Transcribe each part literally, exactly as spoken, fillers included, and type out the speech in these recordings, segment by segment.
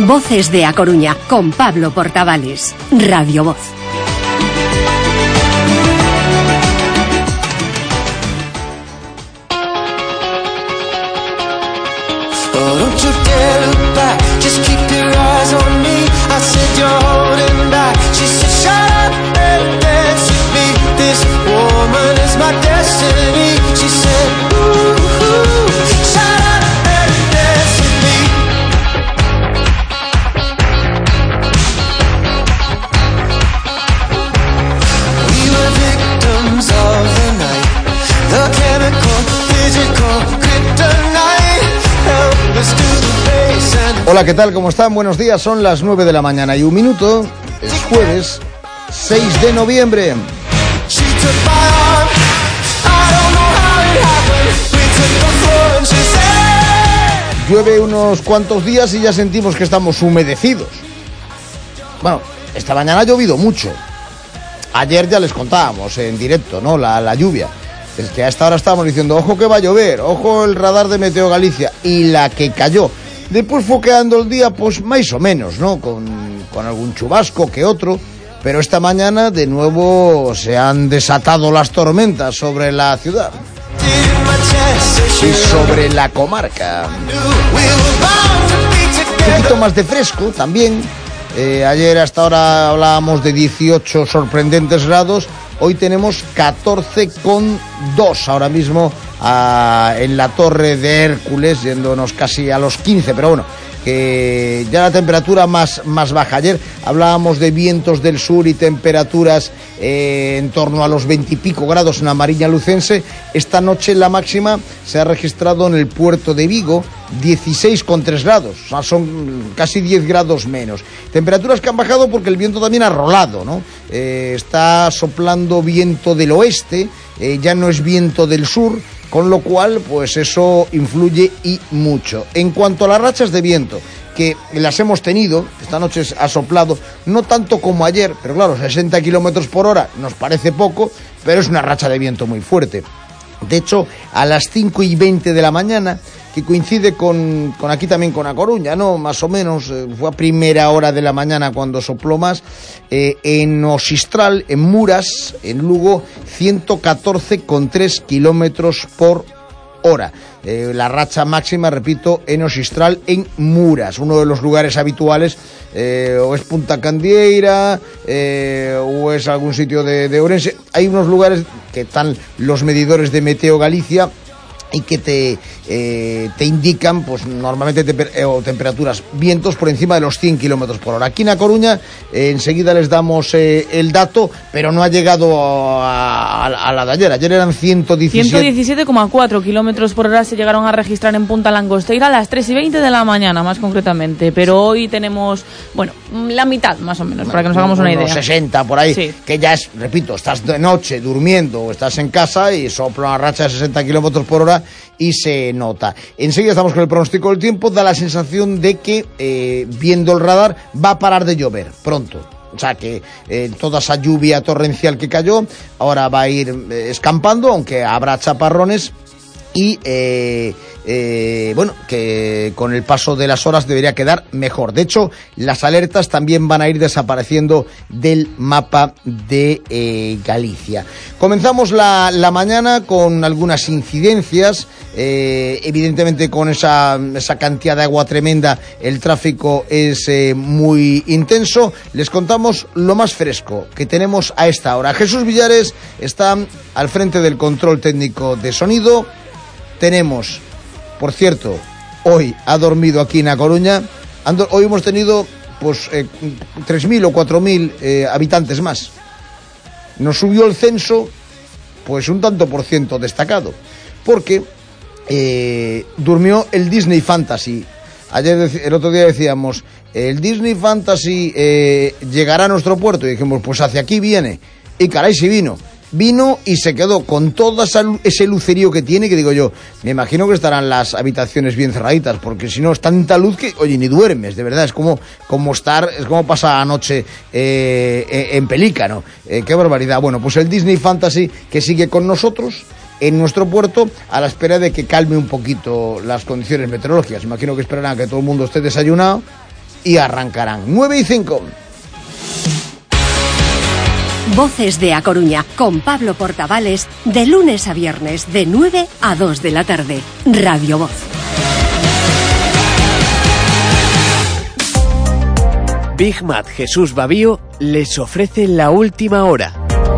Voces de A Coruña, con Pablo Portavales. Radio Voz. Hola, ¿qué tal? ¿Cómo están? Buenos días, son las nueve de la mañana y un minuto. Es jueves seis de noviembre. Llueve unos cuantos días y ya sentimos que estamos humedecidos. Bueno, esta mañana ha llovido mucho. Ayer ya les contábamos en directo, ¿no? La, la lluvia. Es que a esta hora estábamos diciendo, ojo que va a llover, ojo el radar de Meteo Galicia. Y la que cayó. Después fue quedando el día, pues más o menos, ¿no? Con, con algún chubasco que otro. Pero esta mañana de nuevo se han desatado las tormentas sobre la ciudad y sobre la comarca. Un poquito más de fresco también. Eh, ayer hasta ahora hablábamos de dieciocho sorprendentes grados. Hoy tenemos catorce coma dos ahora mismo a, en la Torre de Hércules, yéndonos casi a los quince, pero bueno, que ya la temperatura más, más baja. Ayer hablábamos de vientos del sur y temperaturas eh, en torno a los veintipico grados en la Mariña Lucense. Esta noche la máxima se ha registrado en el puerto de Vigo, dieciséis coma tres grados, o sea, son casi diez grados menos. Temperaturas que han bajado porque el viento también ha rolado, ¿no? Eh, está soplando viento del oeste, eh, ya no es viento del sur, con lo cual, pues eso influye y mucho. En cuanto a las rachas de viento, que las hemos tenido, esta noche ha soplado, no tanto como ayer, pero claro, sesenta kilómetros por hora nos parece poco, pero es una racha de viento muy fuerte. De hecho, a las cinco y veinte de la mañana, que coincide con, con aquí también con A Coruña, ¿no? Más o menos, eh, fue a primera hora de la mañana cuando sopló más, eh, en Osistral, en Muras, en Lugo, ciento catorce coma tres kilómetros por hora. Eh, la racha máxima, repito, en Osistral, en Muras, uno de los lugares habituales, eh, o es Punta Candieira, eh, o es algún sitio de, de Ourense. Hay unos lugares que están los medidores de Meteo Galicia y que te, eh, te indican, pues normalmente temper eh, o temperaturas, vientos por encima de los cien kilómetros por hora. Aquí en A Coruña, eh, enseguida les damos eh, el dato, pero no ha llegado a, a, a la de ayer. Ayer eran ciento diecisiete coma cuatro kilómetros por hora se llegaron a registrar en Punta Langosteira a las tres y veinte de la mañana, más concretamente. Pero hoy tenemos, bueno, la mitad más o menos, bueno, para que nos hagamos una idea. sesenta por ahí, sí. Que ya es, repito, estás de noche durmiendo o estás en casa y sopla una racha de sesenta kilómetros por hora y se nota. Enseguida estamos con el pronóstico del tiempo. Da la sensación de que, eh, viendo el radar, va a parar de llover pronto. O sea que eh, toda esa lluvia torrencial que cayó ahora va a ir eh, escampando, aunque habrá chaparrones. Y eh, eh, bueno, que con el paso de las horas debería quedar mejor. De hecho, las alertas también van a ir desapareciendo del mapa de eh, Galicia. Comenzamos la, la mañana con algunas incidencias. Eh, evidentemente, con esa, esa cantidad de agua tremenda, el tráfico es eh, muy intenso. Les contamos lo más fresco que tenemos a esta hora. Jesús Villares está al frente del control técnico de sonido. Tenemos, por cierto, hoy ha dormido aquí en A Coruña. Ando, hoy hemos tenido pues eh, tres mil o cuatro mil eh, habitantes más. Nos subió el censo pues un tanto por ciento destacado, porque eh, durmió el Disney Fantasy. Ayer, el otro día decíamos, el Disney Fantasy eh, llegará a nuestro puerto, y dijimos, pues hacia aquí viene. Y caray, si vino. Vino y se quedó con todo ese lucerío que tiene, que digo yo, me imagino que estarán las habitaciones bien cerraditas, porque si no es tanta luz que, oye, ni duermes, de verdad, es como, como estar, es como pasar anoche eh, en Pelícano, eh, qué barbaridad. Bueno, pues el Disney Fantasy que sigue con nosotros en nuestro puerto a la espera de que calme un poquito las condiciones meteorológicas. Imagino que esperarán a que todo el mundo esté desayunado y arrancarán. nueve y cinco. Voces de A Coruña, con Pablo Portavales, de lunes a viernes, de nueve a dos de la tarde. Radio Voz. Big Mat Jesús Babío les ofrece la última hora.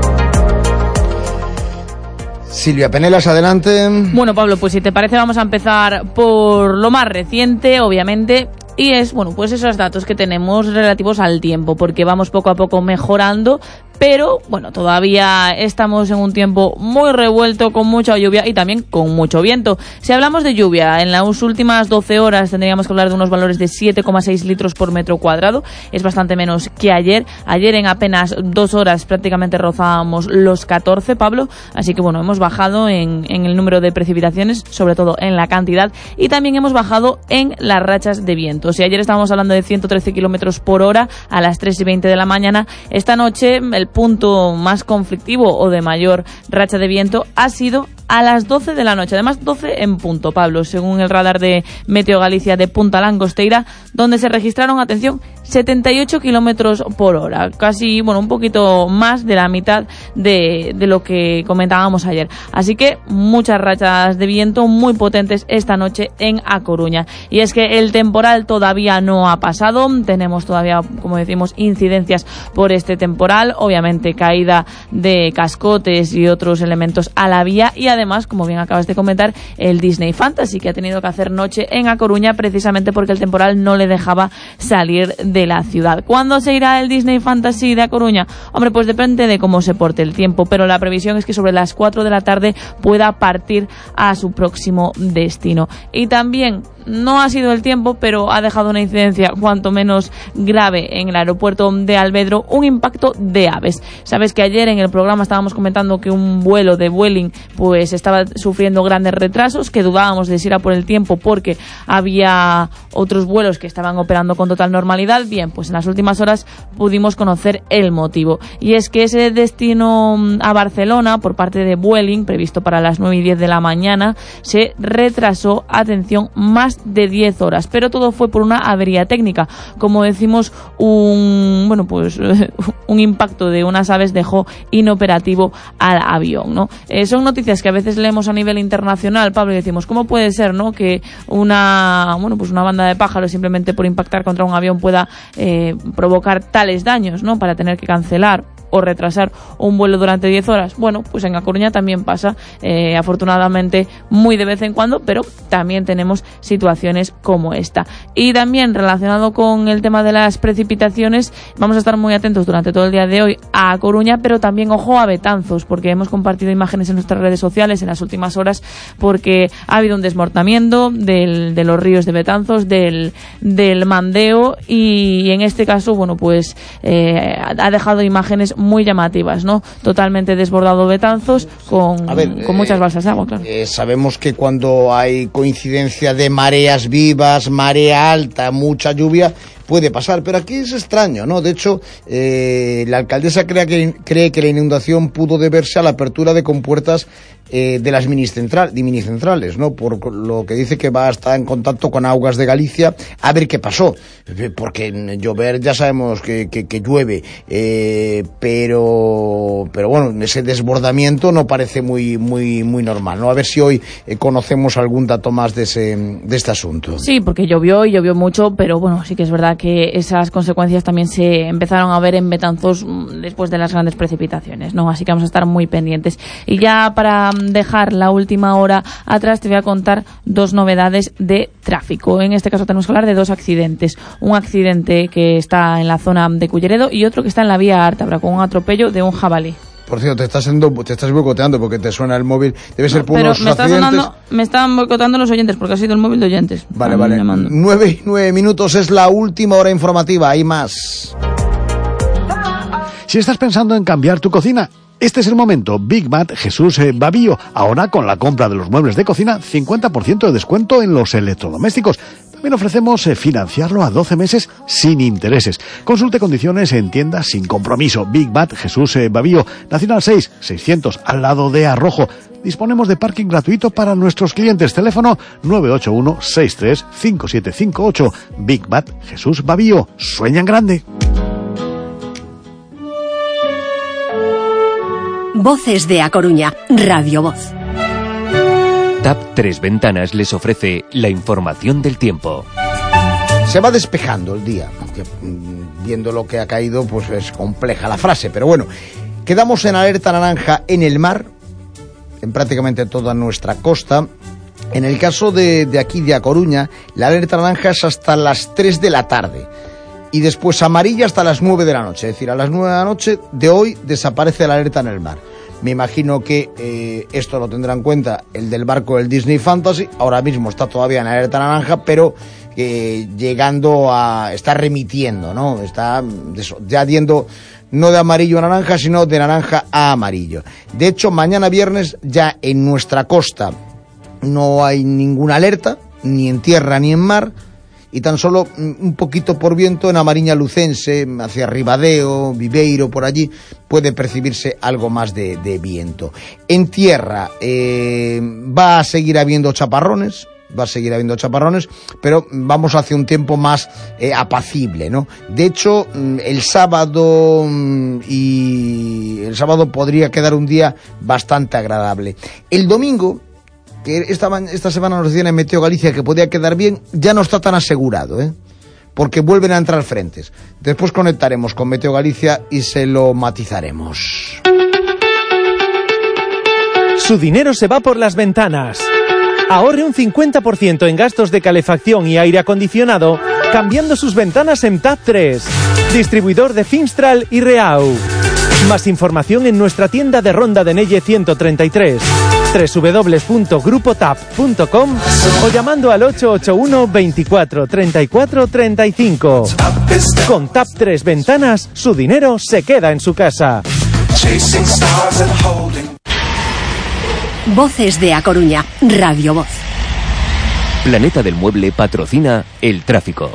Silvia Penelas, adelante. Bueno, Pablo, pues si te parece vamos a empezar por lo más reciente, obviamente. Y es, bueno, pues esos datos que tenemos relativos al tiempo, porque vamos poco a poco mejorando, pero, bueno, todavía estamos en un tiempo muy revuelto, con mucha lluvia y también con mucho viento. Si hablamos de lluvia, en las últimas doce horas tendríamos que hablar de unos valores de siete coma seis litros por metro cuadrado. Es bastante menos que ayer. Ayer en apenas dos horas prácticamente rozábamos los catorce, Pablo. Así que, bueno, hemos bajado en, en el número de precipitaciones, sobre todo en la cantidad, y también hemos bajado en las rachas de viento. Si ayer estábamos hablando de ciento trece kilómetros por hora a las tres y veinte de la mañana, esta noche el punto más conflictivo o de mayor racha de viento ha sido a las doce de la noche, además doce en punto, Pablo, según el radar de Meteo Galicia de Punta Langosteira, donde se registraron, atención, setenta y ocho kilómetros por hora, casi, bueno, un poquito más de la mitad de, de lo que comentábamos ayer. Así que muchas rachas de viento muy potentes esta noche en A Coruña. Y es que el temporal todavía no ha pasado, tenemos todavía, como decimos, incidencias por este temporal, obviamente caída de cascotes y otros elementos a la vía, y además, como bien acabas de comentar, el Disney Fantasy, que ha tenido que hacer noche en A Coruña precisamente porque el temporal no le dejaba salir de la ciudad. ¿Cuándo se irá el Disney Fantasy de A Coruña? Hombre, pues depende de cómo se porte el tiempo, pero la previsión es que sobre las cuatro de la tarde pueda partir a su próximo destino. Y también no ha sido el tiempo, pero ha dejado una incidencia cuanto menos grave en el aeropuerto de Alvedro, un impacto de aves. Sabes que ayer en el programa estábamos comentando que un vuelo de Vueling pues estaba sufriendo grandes retrasos, que dudábamos de si era por el tiempo porque había otros vuelos que estaban operando con total normalidad. Bien, pues en las últimas horas pudimos conocer el motivo, y es que ese destino a Barcelona por parte de Vueling, previsto para las nueve y diez de la mañana, se retrasó, atención, más de diez horas, pero todo fue por una avería técnica. Como decimos, un bueno pues un impacto de unas aves dejó inoperativo al avión, ¿no? Eh, son noticias que a veces leemos a nivel internacional, Pablo, y decimos, ¿cómo puede ser, no, que una bueno pues una banda de pájaros simplemente por impactar contra un avión pueda eh, provocar tales daños, ¿no?, para tener que cancelar o retrasar un vuelo durante diez horas? Bueno, pues en A Coruña también pasa, eh, afortunadamente muy de vez en cuando, pero también tenemos situaciones como esta. Y también relacionado con el tema de las precipitaciones, vamos a estar muy atentos durante todo el día de hoy a A Coruña, pero también ojo a Betanzos, porque hemos compartido imágenes en nuestras redes sociales en las últimas horas, porque ha habido un desbordamiento del, de los ríos de Betanzos, del, del Mandeo, y en este caso, bueno, pues eh, ha dejado imágenes muy llamativas, ¿no? Totalmente desbordado Betanzos, con, ver, con muchas balsas de agua, claro. Eh, sabemos que cuando hay coincidencia de mareas vivas, marea alta, mucha lluvia, puede pasar, pero aquí es extraño, ¿no? De hecho, eh, la alcaldesa cree que, cree que la inundación pudo deberse a la apertura de compuertas eh, de las minicentral, de minicentrales, ¿no? Por lo que dice que va a estar en contacto con Augas de Galicia a ver qué pasó, porque en llover ya sabemos que, que, que llueve, eh, pero pero bueno, ese desbordamiento no parece muy muy muy normal, ¿no? A ver si hoy eh, conocemos algún dato más de ese de este asunto. Sí, porque llovió y llovió mucho, pero bueno, sí que es verdad que esas consecuencias también se empezaron a ver en Betanzos después de las grandes precipitaciones, ¿no? Así que vamos a estar muy pendientes. Y ya para dejar la última hora atrás, te voy a contar dos novedades de tráfico. En este caso tenemos que hablar de dos accidentes. Un accidente que está en la zona de Culleredo y otro que está en la vía Ártabra, con un atropello de un jabalí. Por cierto, te estás, siendo, te estás boicoteando porque te suena el móvil. Debe ser por no, unos me está accidentes. Sonando, me están boicotando los oyentes porque ha sido el móvil de oyentes. Vale, vale. Llamando. Nueve y nueve minutos es la última hora informativa. Hay más. Si estás pensando en cambiar tu cocina, este es el momento. Big Mat Jesús Babío. Ahora con la compra de los muebles de cocina, cincuenta por ciento de descuento en los electrodomésticos. También ofrecemos eh, financiarlo a doce meses sin intereses. Consulte condiciones en tiendas sin compromiso. Big Bad Jesús eh, Bavío, Nacional seis, seiscientos, al lado de Arrojo. Disponemos de parking gratuito para nuestros clientes. Teléfono nueve ocho uno seis tres cinco siete cinco ocho. Big Bad Jesús Bavío. Sueñan grande. Voces de A Coruña, Radio Voz. TAP Tres Ventanas les ofrece la información del tiempo. Se va despejando el día, aunque viendo lo que ha caído, pues es compleja la frase, pero bueno, quedamos en alerta naranja en el mar, en prácticamente toda nuestra costa. En el caso de, de aquí, de A Coruña, la alerta naranja es hasta las tres de la tarde. Y después amarilla hasta las nueve de la noche. Es decir, a las nueve de la noche de hoy desaparece la alerta en el mar. Me imagino que eh, esto lo tendrá en cuenta el del barco del Disney Fantasy. Ahora mismo está todavía en alerta naranja, pero eh, llegando a... está remitiendo, ¿no? Está ya yendo no de amarillo a naranja, sino de naranja a amarillo. De hecho, mañana viernes ya en nuestra costa no hay ninguna alerta, ni en tierra ni en mar, y tan solo un poquito por viento en Amariña Lucense, hacia Ribadeo, Viveiro, por allí, puede percibirse algo más de, de viento. En tierra eh, va a seguir habiendo chaparrones, va a seguir habiendo chaparrones, pero vamos hacia un tiempo más eh, apacible, ¿no? De hecho, el sábado y el sábado podría quedar un día bastante agradable. El domingo, que esta, esta semana nos decían en Meteo Galicia que podía quedar bien, ya no está tan asegurado, ¿eh? Porque vuelven a entrar frentes. Después conectaremos con Meteo Galicia y se lo matizaremos. Su dinero se va por las ventanas. Ahorre un cincuenta por ciento en gastos de calefacción y aire acondicionado cambiando sus ventanas en TAP tres, distribuidor de Finstral y Reau. Más información en nuestra tienda de Ronda de Nelle ciento treinta y tres, doble u doble u doble u punto grupo tap punto com o llamando al ocho ocho uno veinticuatro treinta y cuatro treinta y cinco. Con TAP tres Ventanas, su dinero se queda en su casa. Voces de A Coruña, Radio Voz. Planeta del Mueble patrocina el tráfico.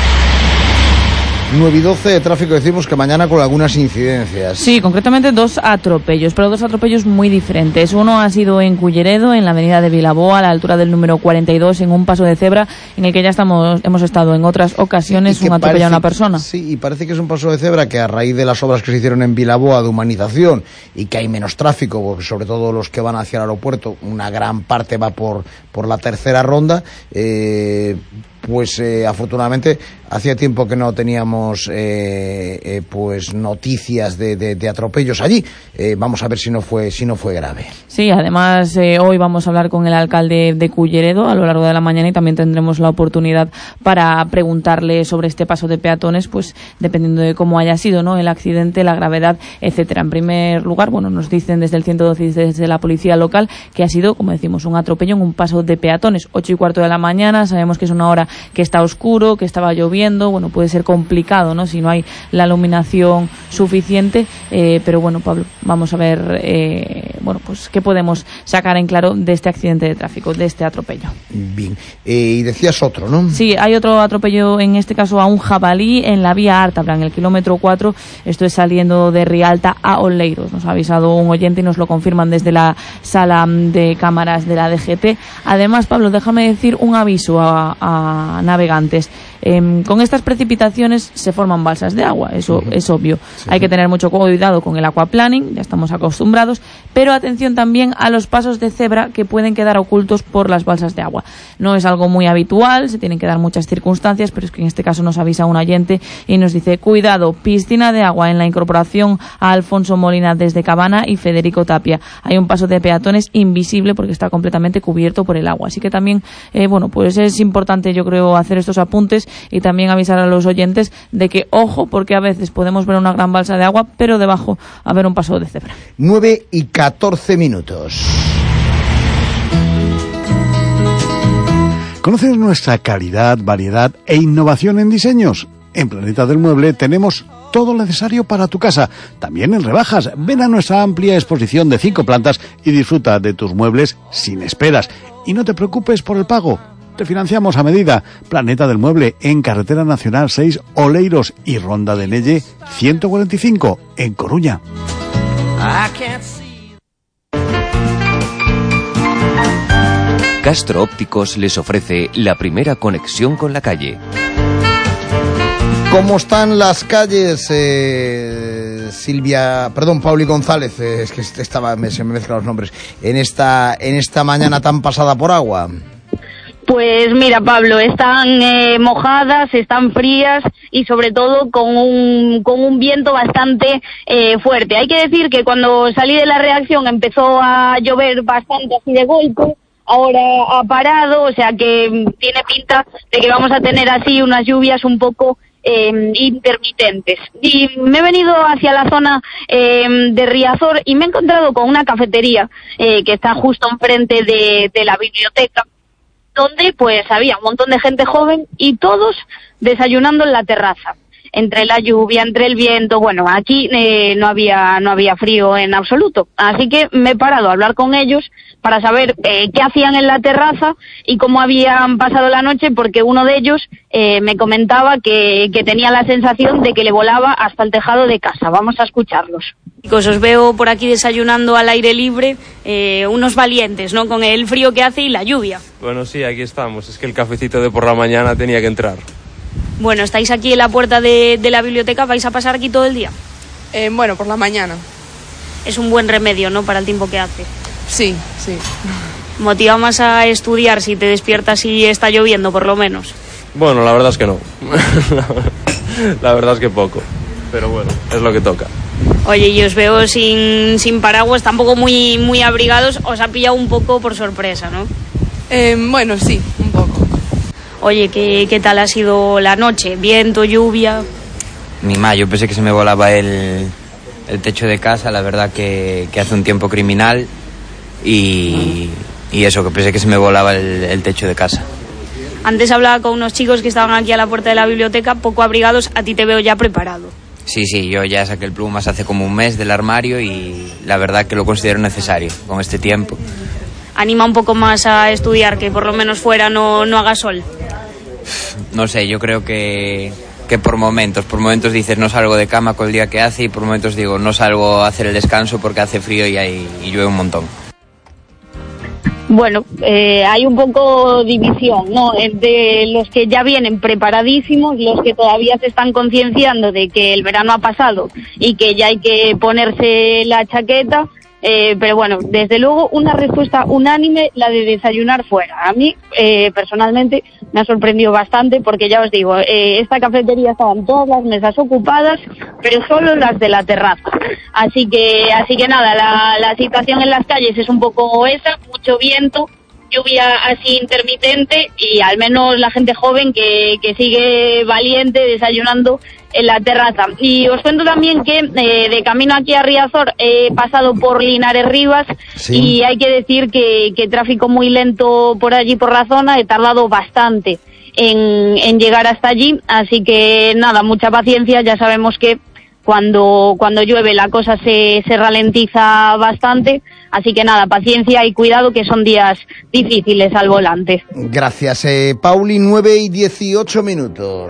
nueve y doce de tráfico, decimos que mañana con algunas incidencias. Sí, concretamente dos atropellos, pero dos atropellos muy diferentes. Uno ha sido en Culleredo, en la avenida de Vilaboa, a la altura del número cuarenta y dos, en un paso de cebra, en el que ya estamos hemos estado en otras ocasiones, un atropello a una persona. Sí, y parece que es un paso de cebra que a raíz de las obras que se hicieron en Vilaboa de humanización y que hay menos tráfico, porque sobre todo los que van hacia el aeropuerto, una gran parte va por, por la tercera ronda, eh... pues eh, afortunadamente hacía tiempo que no teníamos eh, eh, pues noticias de, de, de atropellos allí. Eh, vamos a ver si no fue si no fue grave. Sí, además eh, hoy vamos a hablar con el alcalde de Culleredo a lo largo de la mañana y también tendremos la oportunidad para preguntarle sobre este paso de peatones, pues dependiendo de cómo haya sido, ¿no?, el accidente, la gravedad, etcétera. En primer lugar, bueno, nos dicen desde el ciento doce y desde la policía local que ha sido, como decimos, un atropello en un paso de peatones, ocho y cuarto de la mañana. Sabemos que es una hora que está oscuro, que estaba lloviendo, bueno, puede ser complicado, ¿no?, si no hay la iluminación suficiente, eh, pero bueno, Pablo, vamos a ver, eh, bueno, pues qué podemos sacar en claro de este accidente de tráfico, de este atropello. Bien, eh, y decías otro, ¿no? Sí, hay otro atropello, en este caso a un jabalí en la vía Ártabra, en el kilómetro cuatro, esto es saliendo de Rialta a Oleiros. Nos ha avisado un oyente y nos lo confirman desde la sala de cámaras de la D G T. Además, Pablo, déjame decir un aviso a, a navegantes. Eh, con estas precipitaciones se forman balsas de agua, eso uh-huh. es obvio. Sí. Hay que tener mucho cuidado con el aquaplaning, ya estamos acostumbrados, pero atención también a los pasos de cebra que pueden quedar ocultos por las balsas de agua. No es algo muy habitual, se tienen que dar muchas circunstancias, pero es que en este caso nos avisa un oyente y nos dice: cuidado, piscina de agua en la incorporación a Alfonso Molina desde Cabana y Federico Tapia. Hay un paso de peatones invisible porque está completamente cubierto por el agua. Así que también, eh, bueno, pues es importante, yo creo, hacer estos apuntes y también avisar a los oyentes de que, ojo, porque a veces podemos ver una gran balsa de agua, pero debajo haber un paso de cebra. nueve y catorce minutos. ¿Conoces nuestra calidad, variedad e innovación en diseños? En Planeta del Mueble tenemos todo lo necesario para tu casa, también en rebajas. Ven a nuestra amplia exposición de cinco plantas y disfruta de tus muebles sin esperas. Y no te preocupes por el pago, Te financiamos a medida. Planeta del Mueble, en Carretera Nacional seis, Oleiros, y Ronda de Nelle ciento cuarenta y cinco, en Coruña. Castro Ópticos les ofrece la primera conexión con la calle. ¿Cómo están las calles, eh, Silvia, perdón, Pauli González, eh, es que estaba, me, se me mezclan los nombres, en esta, en esta mañana tan pasada por agua? Pues mira, Pablo, están eh, mojadas, están frías y sobre todo con un, con un viento bastante eh, fuerte. Hay que decir que cuando salí de la reacción empezó a llover bastante así de golpe. Ahora ha parado, o sea que tiene pinta de que vamos a tener así unas lluvias un poco eh, intermitentes. Y me he venido hacia la zona eh, de Riazor y me he encontrado con una cafetería eh, que está justo enfrente de, de la biblioteca, donde pues había un montón de gente joven y todos desayunando en la terraza. Entre la lluvia, entre el viento, bueno, aquí eh, no había no había frío en absoluto. Así que me he parado a hablar con ellos para saber eh, qué hacían en la terraza y cómo habían pasado la noche, porque uno de ellos eh, me comentaba que, que tenía la sensación de que le volaba hasta el tejado de casa. Vamos a escucharlos. Chicos, os veo por aquí desayunando al aire libre, eh, unos valientes, ¿no? Con el frío que hace y la lluvia. Bueno, sí, aquí estamos. Es que el cafecito de por la mañana tenía que entrar. Bueno, estáis aquí en la puerta de, de la biblioteca, ¿vais a pasar aquí todo el día? Eh, bueno, por la mañana. Es un buen remedio, ¿no?, para el tiempo que hace. Sí, sí. ¿Motiva más a estudiar si te despiertas y está lloviendo, por lo menos? Bueno, la verdad es que no. La verdad es que poco. Pero bueno, es lo que toca. Oye, y os veo sin, sin paraguas, tampoco muy, muy abrigados. Os ha pillado un poco por sorpresa, ¿no? Eh, bueno, sí, un poco. Oye, ¿qué, ¿qué tal ha sido la noche? ¿Viento, lluvia? Mi ma, yo pensé que se me volaba el, el techo de casa, la verdad que, que hace un tiempo criminal y, y eso, que pensé que se me volaba el, el techo de casa. Antes hablaba con unos chicos que estaban aquí a la puerta de la biblioteca, poco abrigados, a ti te veo ya preparado. Sí, sí, yo ya saqué el plumas hace como un mes del armario y la verdad que lo considero necesario con este tiempo. Anima un poco más a estudiar, que por lo menos fuera no, no haga sol. No sé, yo creo que, que por momentos, por momentos dices no salgo de cama con el día que hace y por momentos digo no salgo a hacer el descanso porque hace frío y, hay, y llueve un montón. Bueno, eh, hay un poco división, ¿no?, entre los que ya vienen preparadísimos, los que todavía se están concienciando de que el verano ha pasado y que ya hay que ponerse la chaqueta. Eh, pero bueno, desde luego una respuesta unánime, la de desayunar fuera. A mí, eh, personalmente, me ha sorprendido bastante porque ya os digo, eh, esta cafetería estaban todas las mesas ocupadas, pero solo las de la terraza. Así que, así que nada, la, la situación en las calles es un poco esa, mucho viento, lluvia así intermitente y al menos la gente joven que, que sigue valiente desayunando en la terraza. Y os cuento también que eh, de camino aquí a Riazor he pasado por Linares Rivas, sí, y hay que decir que, que tráfico muy lento por allí por la zona, he tardado bastante en, en llegar hasta allí, así que nada, mucha paciencia, ya sabemos que cuando, cuando llueve la cosa se, se ralentiza bastante, así que nada, paciencia y cuidado que son días difíciles al volante. Gracias, eh, Pauli, nueve y dieciocho minutos.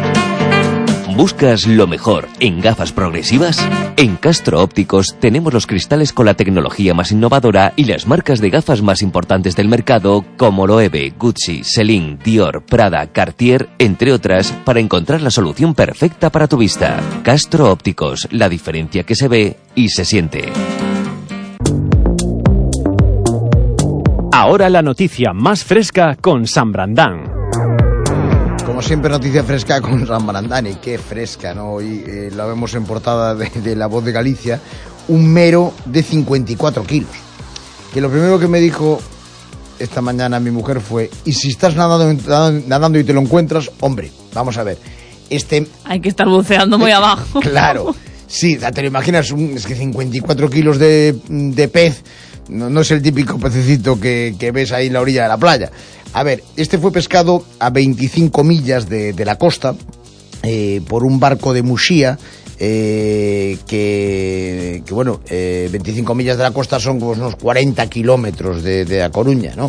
¿Buscas lo mejor en gafas progresivas? En Castro Ópticos tenemos los cristales con la tecnología más innovadora y las marcas de gafas más importantes del mercado como Loewe, Gucci, Celine, Dior, Prada, Cartier, entre otras, para encontrar la solución perfecta para tu vista. Castro Ópticos, la diferencia que se ve y se siente. Ahora la noticia más fresca con San Brandán. Como siempre, noticia fresca con San Brandán, y qué fresca, ¿no? Hoy eh, la vemos en portada de, de La Voz de Galicia, un mero de cincuenta y cuatro kilos. Que lo primero que me dijo esta mañana mi mujer fue, y si estás nadando, nadando y te lo encuentras, hombre, vamos a ver, este... Hay que estar buceando muy abajo. Claro, sí, te lo imaginas, un, es que cincuenta y cuatro kilos de, de pez, no, no es el típico pececito que, que ves ahí en la orilla de la playa. A ver, este fue pescado a veinticinco millas de, de la costa eh, por un barco de Muxía, eh, que, que bueno, eh, veinticinco millas de la costa son como unos cuarenta kilómetros de, de A Coruña, ¿no?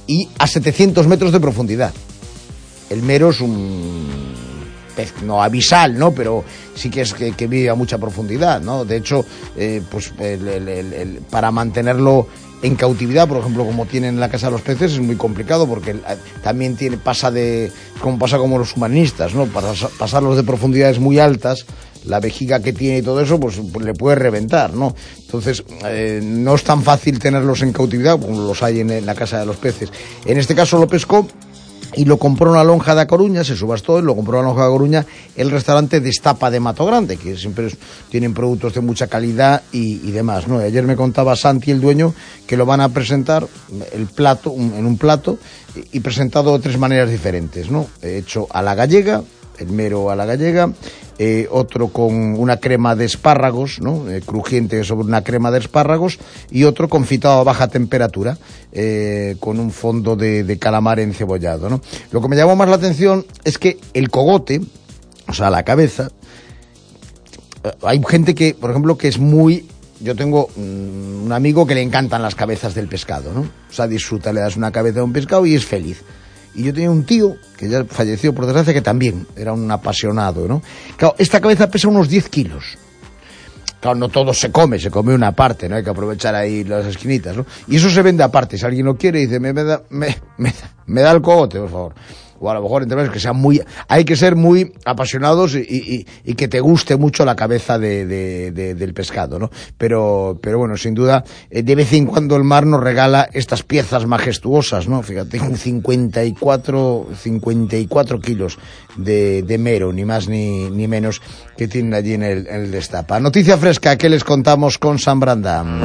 y a setecientos metros de profundidad. El mero es un pez no abisal, ¿no? Pero sí que es que, que vive a mucha profundidad, ¿no? De hecho, eh, pues el, el, el, el, para mantenerlo en cautividad, por ejemplo, como tienen en la Casa de los Peces, es muy complicado porque el, también tiene pasa de como pasa como los submarinistas, ¿no? Para pasarlos de profundidades muy altas, la vejiga que tiene y todo eso, pues, pues le puede reventar, ¿no? Entonces, eh, no es tan fácil tenerlos en cautividad como los hay en, en la Casa de los Peces. En este caso lo pescó y lo compró en la lonja de A Coruña, se subastó, lo compró en la lonja de A Coruña el restaurante Destapa de Mato Grande, que siempre es, tienen productos de mucha calidad y, y demás, ¿no? Y ayer me contaba Santi, el dueño, que lo van a presentar el plato un, en un plato y, y presentado de tres maneras diferentes, ¿no? Hecho a la gallega, el mero a la gallega, eh, otro con una crema de espárragos, ¿no? Eh, crujiente sobre una crema de espárragos, y otro confitado a baja temperatura, eh, con un fondo de, de calamar encebollado, ¿no? Lo que me llamó más la atención es que el cogote, o sea, la cabeza, eh, hay gente que, por ejemplo, que es muy... Yo tengo mm, un amigo que le encantan las cabezas del pescado, ¿no? O sea, disfruta, le das una cabeza de un pescado y es feliz. Y yo tenía un tío, que ya falleció por desgracia, que también era un apasionado, ¿no? Claro, esta cabeza pesa unos diez kilos. Claro, no todo se come, se come una parte, ¿no? Hay que aprovechar ahí las esquinitas, ¿no? Y eso se vende aparte. Si alguien lo quiere, dice, me, me, da, me, me, me da el cogote, por favor. O a lo mejor, entre que sean muy... Hay que ser muy apasionados y, y, y que te guste mucho la cabeza de, de, de, del pescado, ¿no? Pero, pero bueno, sin duda, de vez en cuando el mar nos regala estas piezas majestuosas, ¿no? Fíjate, cincuenta y cuatro kilos de, de mero, ni más ni, ni menos, que tienen allí en el, en el Destapa. Noticia fresca que les contamos con Sam Brandam.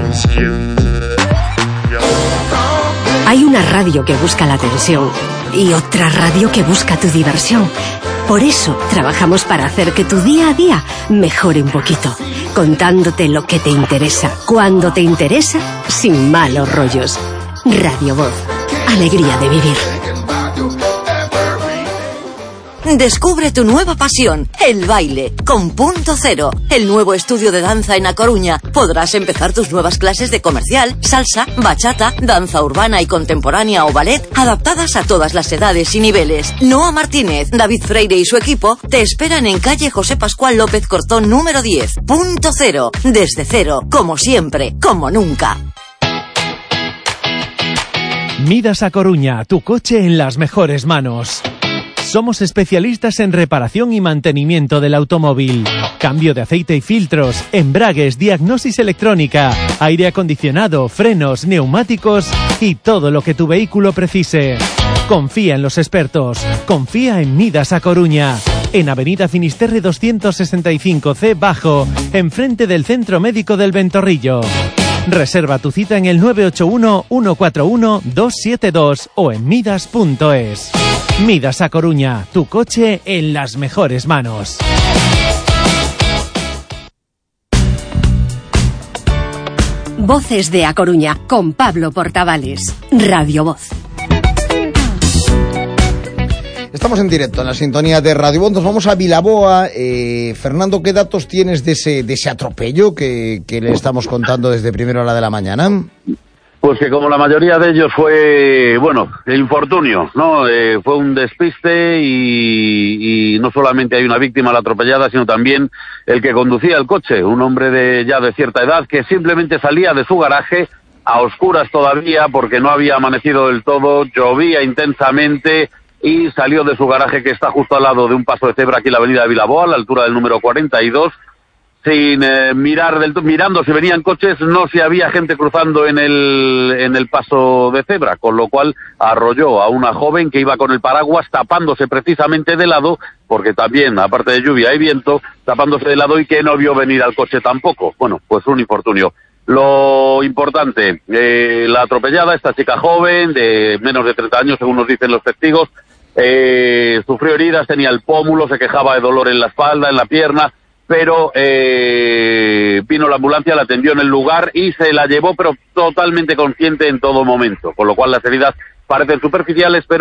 Hay una radio que busca la atención y otra radio que busca tu diversión. Por eso trabajamos para hacer que tu día a día mejore un poquito, contándote lo que te interesa, cuando te interesa, sin malos rollos. Radio Voz, alegría de vivir. Descubre tu nueva pasión, el baile, con Punto Cero, el nuevo estudio de danza en A Coruña. Podrás empezar tus nuevas clases de comercial, salsa, bachata, danza urbana y contemporánea o ballet, adaptadas a todas las edades y niveles. Noa Martínez, David Freire y su equipo te esperan en calle José Pascual López Cortón número diez. Punto Cero, desde cero, como siempre, como nunca. Midas A Coruña, tu coche en las mejores manos. Somos especialistas en reparación y mantenimiento del automóvil. Cambio de aceite y filtros, embragues, diagnosis electrónica, aire acondicionado, frenos, neumáticos y todo lo que tu vehículo precise. Confía en los expertos. Confía en Midas A Coruña. En Avenida Finisterre doscientos sesenta y cinco C Bajo, enfrente del Centro Médico del Ventorrillo. Reserva tu cita en el nueve ocho uno, uno cuatro uno, dos siete dos o en midas punto es. Midas A Coruña, tu coche en las mejores manos. Voces de A Coruña, con Pablo Portavales. Radio Voz. Estamos en directo en la sintonía de Radio Voz. Nos vamos a Vilaboa. Eh, Fernando, ¿qué datos tienes de ese, de ese atropello que, que le estamos contando desde primera hora de la mañana? Pues que como la mayoría de ellos fue, bueno, infortunio, ¿no? Eh, fue un despiste y, y no solamente hay una víctima a la atropellada, sino también el que conducía el coche, un hombre de ya de cierta edad que simplemente salía de su garaje a oscuras todavía porque no había amanecido del todo, llovía intensamente y salió de su garaje que está justo al lado de un paso de cebra aquí en la avenida de Vilaboa, a la altura del número cuarenta y dos, sin eh, mirar del mirando si venían coches, no si había gente cruzando en el en el paso de cebra, con lo cual arrolló a una joven que iba con el paraguas tapándose precisamente de lado, porque también, aparte de lluvia y viento, tapándose de lado y que no vio venir al coche tampoco. Bueno, pues un infortunio. Lo importante, eh, la atropellada, esta chica joven de menos de treinta años, según nos dicen los testigos, eh, sufrió heridas, tenía el pómulo, se quejaba de dolor en la espalda, en la pierna, pero eh, vino la ambulancia, la atendió en el lugar y se la llevó, pero totalmente consciente en todo momento, con lo cual las heridas parecen superficiales, pero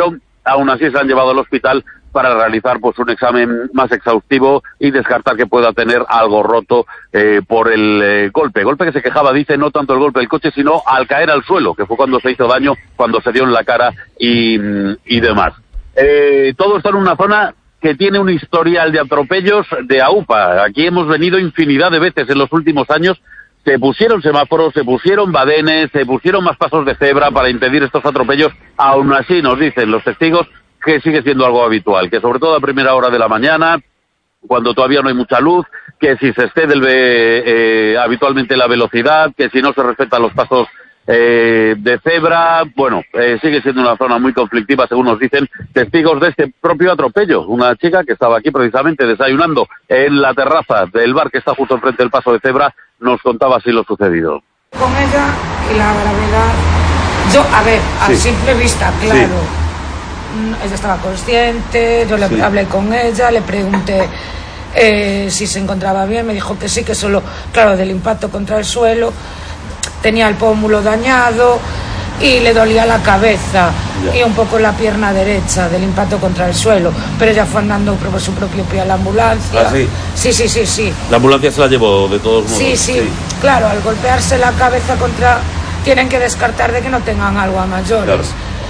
aún así se han llevado al hospital para realizar pues un examen más exhaustivo y descartar que pueda tener algo roto eh, por el eh, golpe. Golpe que se quejaba, dice, no tanto el golpe del coche, sino al caer al suelo, que fue cuando se hizo daño, cuando se dio en la cara y, y demás. Eh, todo está en una zona que tiene un historial de atropellos de A U P A. Aquí hemos venido infinidad de veces en los últimos años. Se pusieron semáforos, se pusieron badenes, se pusieron más pasos de cebra para impedir estos atropellos. Aún así, nos dicen los testigos que sigue siendo algo habitual, que sobre todo a primera hora de la mañana, cuando todavía no hay mucha luz, que si se excede el, eh, habitualmente la velocidad, que si no se respetan los pasos eh, de cebra, bueno, eh, sigue siendo una zona muy conflictiva, según nos dicen testigos de este propio atropello. Una chica que estaba aquí precisamente desayunando en la terraza del bar que está justo enfrente del paso de cebra, nos contaba así lo sucedido. Con ella y la gravedad, yo, a ver, a sí. simple vista, claro. Sí. Ella estaba consciente, yo le sí. hablé con ella, le pregunté eh, si se encontraba bien, me dijo que sí, que solo, claro, del impacto contra el suelo, tenía el pómulo dañado y le dolía la cabeza ya. y un poco la pierna derecha del impacto contra el suelo, pero ella fue andando por su propio pie a la ambulancia. ¿Ah, sí? Sí, sí, sí, sí. ¿La ambulancia se la llevó de todos modos? Sí, sí, sí. Claro, al golpearse la cabeza contra... tienen que descartar de que no tengan algo a mayores. Claro.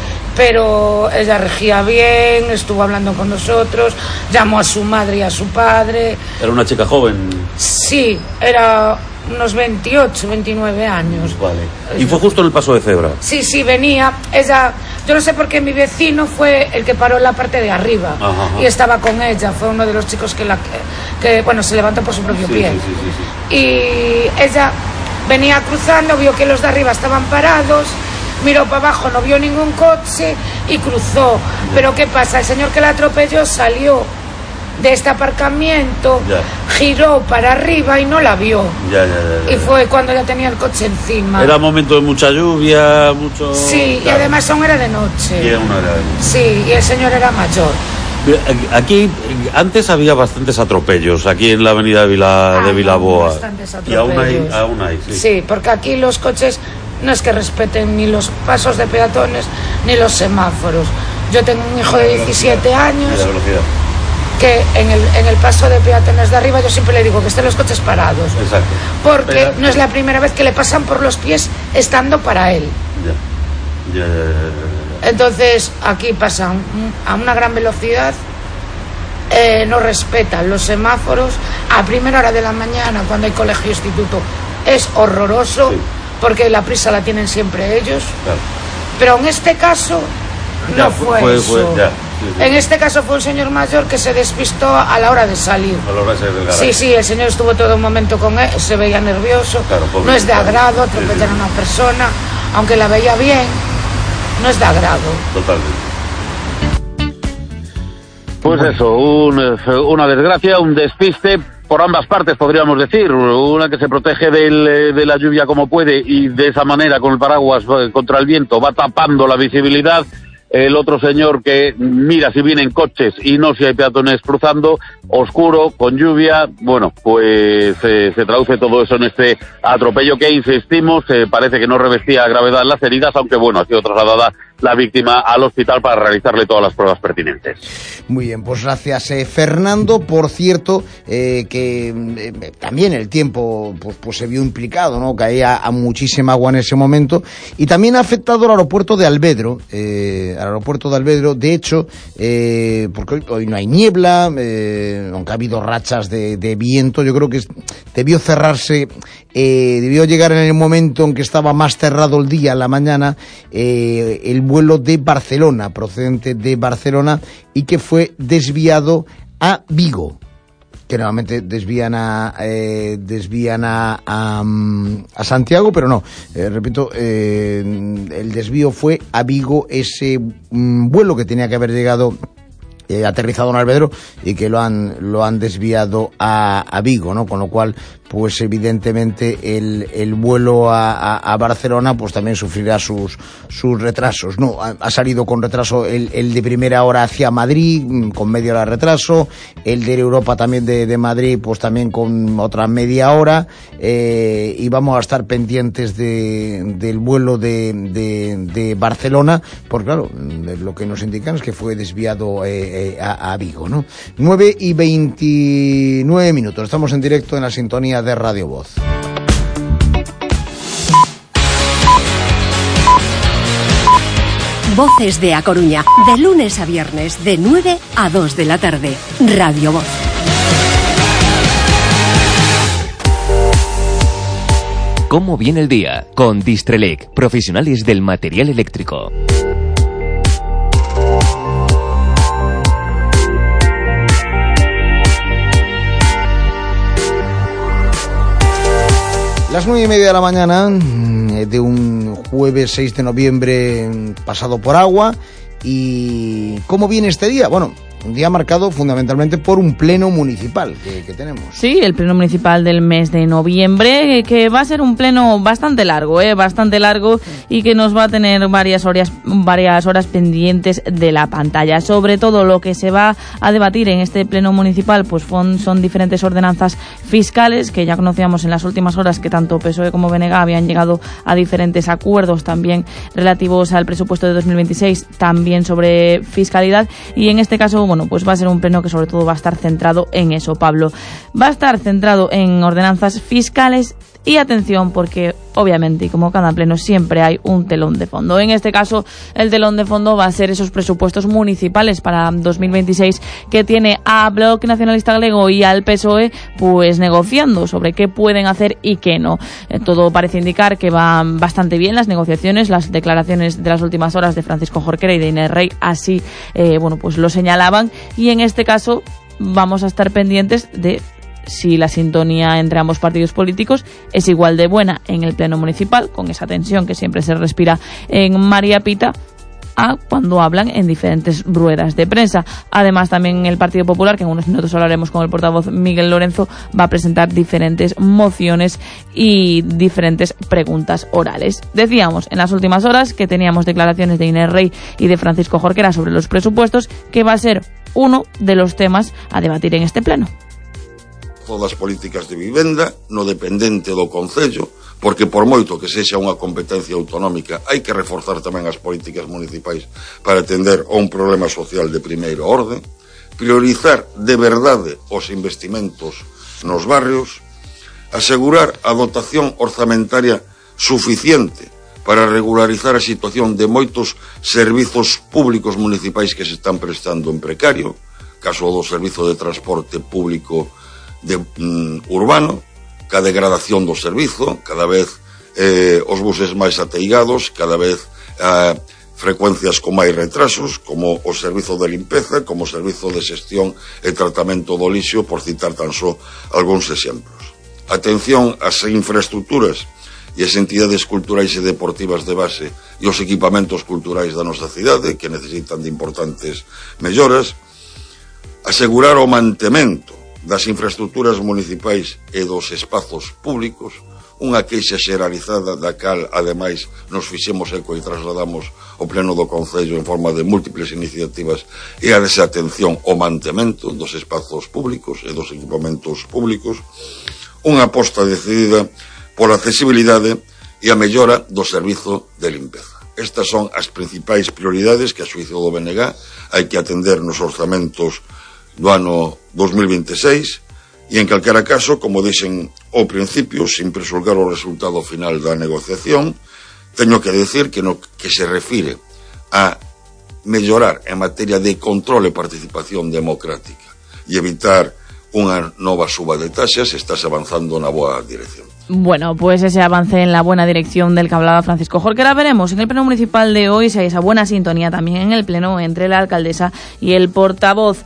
Pero ella regía bien, estuvo hablando con nosotros, llamó a su madre y a su padre. ¿Era una chica joven? Sí, era unos veintiocho, veintinueve años. Vale. ¿Y fue justo en el paso de cebra? Sí, sí, venía. Ella, yo no sé por qué mi vecino fue el que paró en la parte de arriba. Ajá, ajá. Y estaba con ella, fue uno de los chicos que, la, que bueno, se levantó por su propio sí, pie. Sí, sí, sí, sí. Y ella venía cruzando, vio que los de arriba estaban parados, miró para abajo, no vio ningún coche y cruzó. Ya. Pero ¿qué pasa? El señor que la atropelló salió de este aparcamiento, ya. giró para arriba y no la vio. Ya, ya, ya, ya. Y fue cuando ya tenía el coche encima. Era momento de mucha lluvia, mucho... Sí, claro. Y además aún era de noche. Y era una era de noche. Sí, y el señor era mayor. Aquí, antes había bastantes atropellos, aquí en la avenida de, Vila, ah, de Vilaboa. Bastantes atropellos. Y aún hay, aún hay, sí. Sí, porque aquí los coches no es que respeten ni los pasos de peatones ni los semáforos. Yo tengo un hijo de diecisiete años que en el, en el paso de peatones de arriba yo siempre le digo que estén los coches parados. Exacto. Porque Pero, no es la primera vez que le pasan por los pies estando para él. Ya. Ya, ya, ya, ya. Entonces aquí pasan a una gran velocidad, eh, no respetan los semáforos a primera hora de la mañana cuando hay colegio e instituto. Es horroroso. Sí. Porque la prisa la tienen siempre ellos. Claro. Pero en este caso ya, no fue, fue eso. Fue, ya, sí, sí. En este caso fue un señor mayor que se despistó a la hora de salir. A la hora de salir del garaje. Sí, sí, el señor estuvo todo un momento con él, se veía nervioso. Claro, no es de agrado atropellar sí, sí. a una persona, aunque la veía bien, no es de agrado. Totalmente. Pues eso, un, una desgracia, un despiste por ambas partes, podríamos decir. Una que se protege del, de la lluvia como puede y de esa manera con el paraguas contra el viento va tapando la visibilidad. El otro señor que mira si vienen coches y no si hay peatones cruzando, oscuro, con lluvia. Bueno, pues eh, se traduce todo eso en este atropello que, insistimos, eh, parece que no revestía gravedad las heridas, aunque bueno, ha sido trasladada la víctima al hospital para realizarle todas las pruebas pertinentes. Muy bien, pues gracias eh, Fernando. Por cierto, eh, que eh, también el tiempo pues, pues se vio implicado, ¿no? Caía a muchísima agua en ese momento y también ha afectado al aeropuerto de Alvedro, eh, al aeropuerto de Alvedro. De hecho, eh, porque hoy, hoy no hay niebla, eh, aunque ha habido rachas de, de viento, yo creo que es, debió cerrarse, eh, debió llegar en el momento en que estaba más cerrado el día, la mañana, eh, el vuelo de Barcelona, procedente de Barcelona, y que fue desviado a Vigo, que normalmente desvían a eh, desvían a, a, a Santiago, pero no, eh, repito, eh, el desvío fue a Vigo, ese um, vuelo que tenía que haber llegado Eh, aterrizado en Alvedro y que lo han lo han desviado a, a Vigo, ¿no? Con lo cual, pues evidentemente el, el vuelo a, a, a Barcelona pues también sufrirá sus, sus retrasos, ¿no? Ha, ha salido con retraso el, el de primera hora hacia Madrid, con media hora de retraso, el de Europa también de, de Madrid, pues también con otra media hora, eh, y vamos a estar pendientes de, del vuelo de, de, de Barcelona, porque claro, lo que nos indican es que fue desviado eh, eh, a, a Vigo, ¿no? nueve y veintinueve minutos, estamos en directo en la sintonía de Radio Voz. Voces de A Coruña, de lunes a viernes, de nueve a dos de la tarde. Radio Voz. ¿Cómo viene el día? Con Distrelec, profesionales del material eléctrico. Las nueve y media de la mañana de un jueves seis de noviembre pasado por agua. ¿Y cómo viene este día? Bueno, un día marcado fundamentalmente por un pleno municipal que, que tenemos. Sí, el pleno municipal del mes de noviembre, que va a ser un pleno bastante largo, ¿eh? bastante largo y que nos va a tener varias horas, varias horas pendientes de la pantalla. Sobre todo lo que se va a debatir en este pleno municipal pues son, son diferentes ordenanzas fiscales que ya conocíamos en las últimas horas que tanto P S O E como B N G habían llegado a diferentes acuerdos también relativos al presupuesto de dos mil veintiséis, también sobre fiscalidad, y en este caso bueno, pues va a ser un pleno que sobre todo va a estar centrado en eso, Pablo. Va a estar centrado en ordenanzas fiscales y atención porque obviamente, y como cada pleno, siempre hay un telón de fondo. En este caso, el telón de fondo va a ser esos presupuestos municipales para dos mil veintiséis que tiene a Bloque Nacionalista Galego y al P S O E pues negociando sobre qué pueden hacer y qué no. Eh, todo parece indicar que van bastante bien las negociaciones, las declaraciones de las últimas horas de Francisco Jorquera y de Inés Rey así eh, bueno, pues lo señalaban, y en este caso vamos a estar pendientes de si la sintonía entre ambos partidos políticos es igual de buena en el pleno municipal, con esa tensión que siempre se respira en María Pita, a cuando hablan en diferentes ruedas de prensa. Además, también el Partido Popular, que en unos minutos hablaremos con el portavoz Miguel Lorenzo, va a presentar diferentes mociones y diferentes preguntas orales. Decíamos en las últimas horas que teníamos declaraciones de Inés Rey y de Francisco Jorquera sobre los presupuestos, que va a ser uno de los temas a debatir en este pleno. Todas as políticas de vivenda no dependente do Concello, porque por moito que sexa unha competencia autonómica hai que reforzar tamén as políticas municipais para atender a un problema social de primeiro orde, priorizar de verdade os investimentos nos barrios, asegurar a dotación orzamentaria suficiente para regularizar a situación de moitos servizos públicos municipais que se están prestando en precario, caso do servizo de transporte público de mm, urbano, ca degradación do servizo, cada vez eh, os buses máis ateigados, cada vez eh, frecuencias con máis retrasos, como o servizo de limpeza, como o servizo de xestión e tratamento do lixo, por citar tan só algúns exemplos. Atención ás infraestructuras e as entidades culturais e deportivas de base e os equipamentos culturais da nosa cidade, que necesitan de importantes melloras. Asegurar o mantemento das infraestructuras municipais e dos espazos públicos, unha queixa xeralizada da cal, ademais, nos fixemos eco e trasladamos ao pleno do Concello en forma de múltiples iniciativas, e a desatención ao mantemento dos espazos públicos e dos equipamentos públicos, unha aposta decidida pola accesibilidade e a mellora do servizo de limpeza. Estas son as principais prioridades que a xuizo do B N G hai que atender nos orzamentos do ano dos mil veintiséis, e en calquera caso, como dixen ao principio, sin presulgar o resultado final da negociación, teño que decir que no que se refire a mellorar en materia de control e participación democrática e evitar unha nova suba de taxas, estás avanzando na boa dirección. Bueno, pues ese avance en la buena dirección del que hablaba Francisco Jorquera. Veremos en el pleno municipal de hoy si hay esa buena sintonía también en el pleno entre la alcaldesa y el portavoz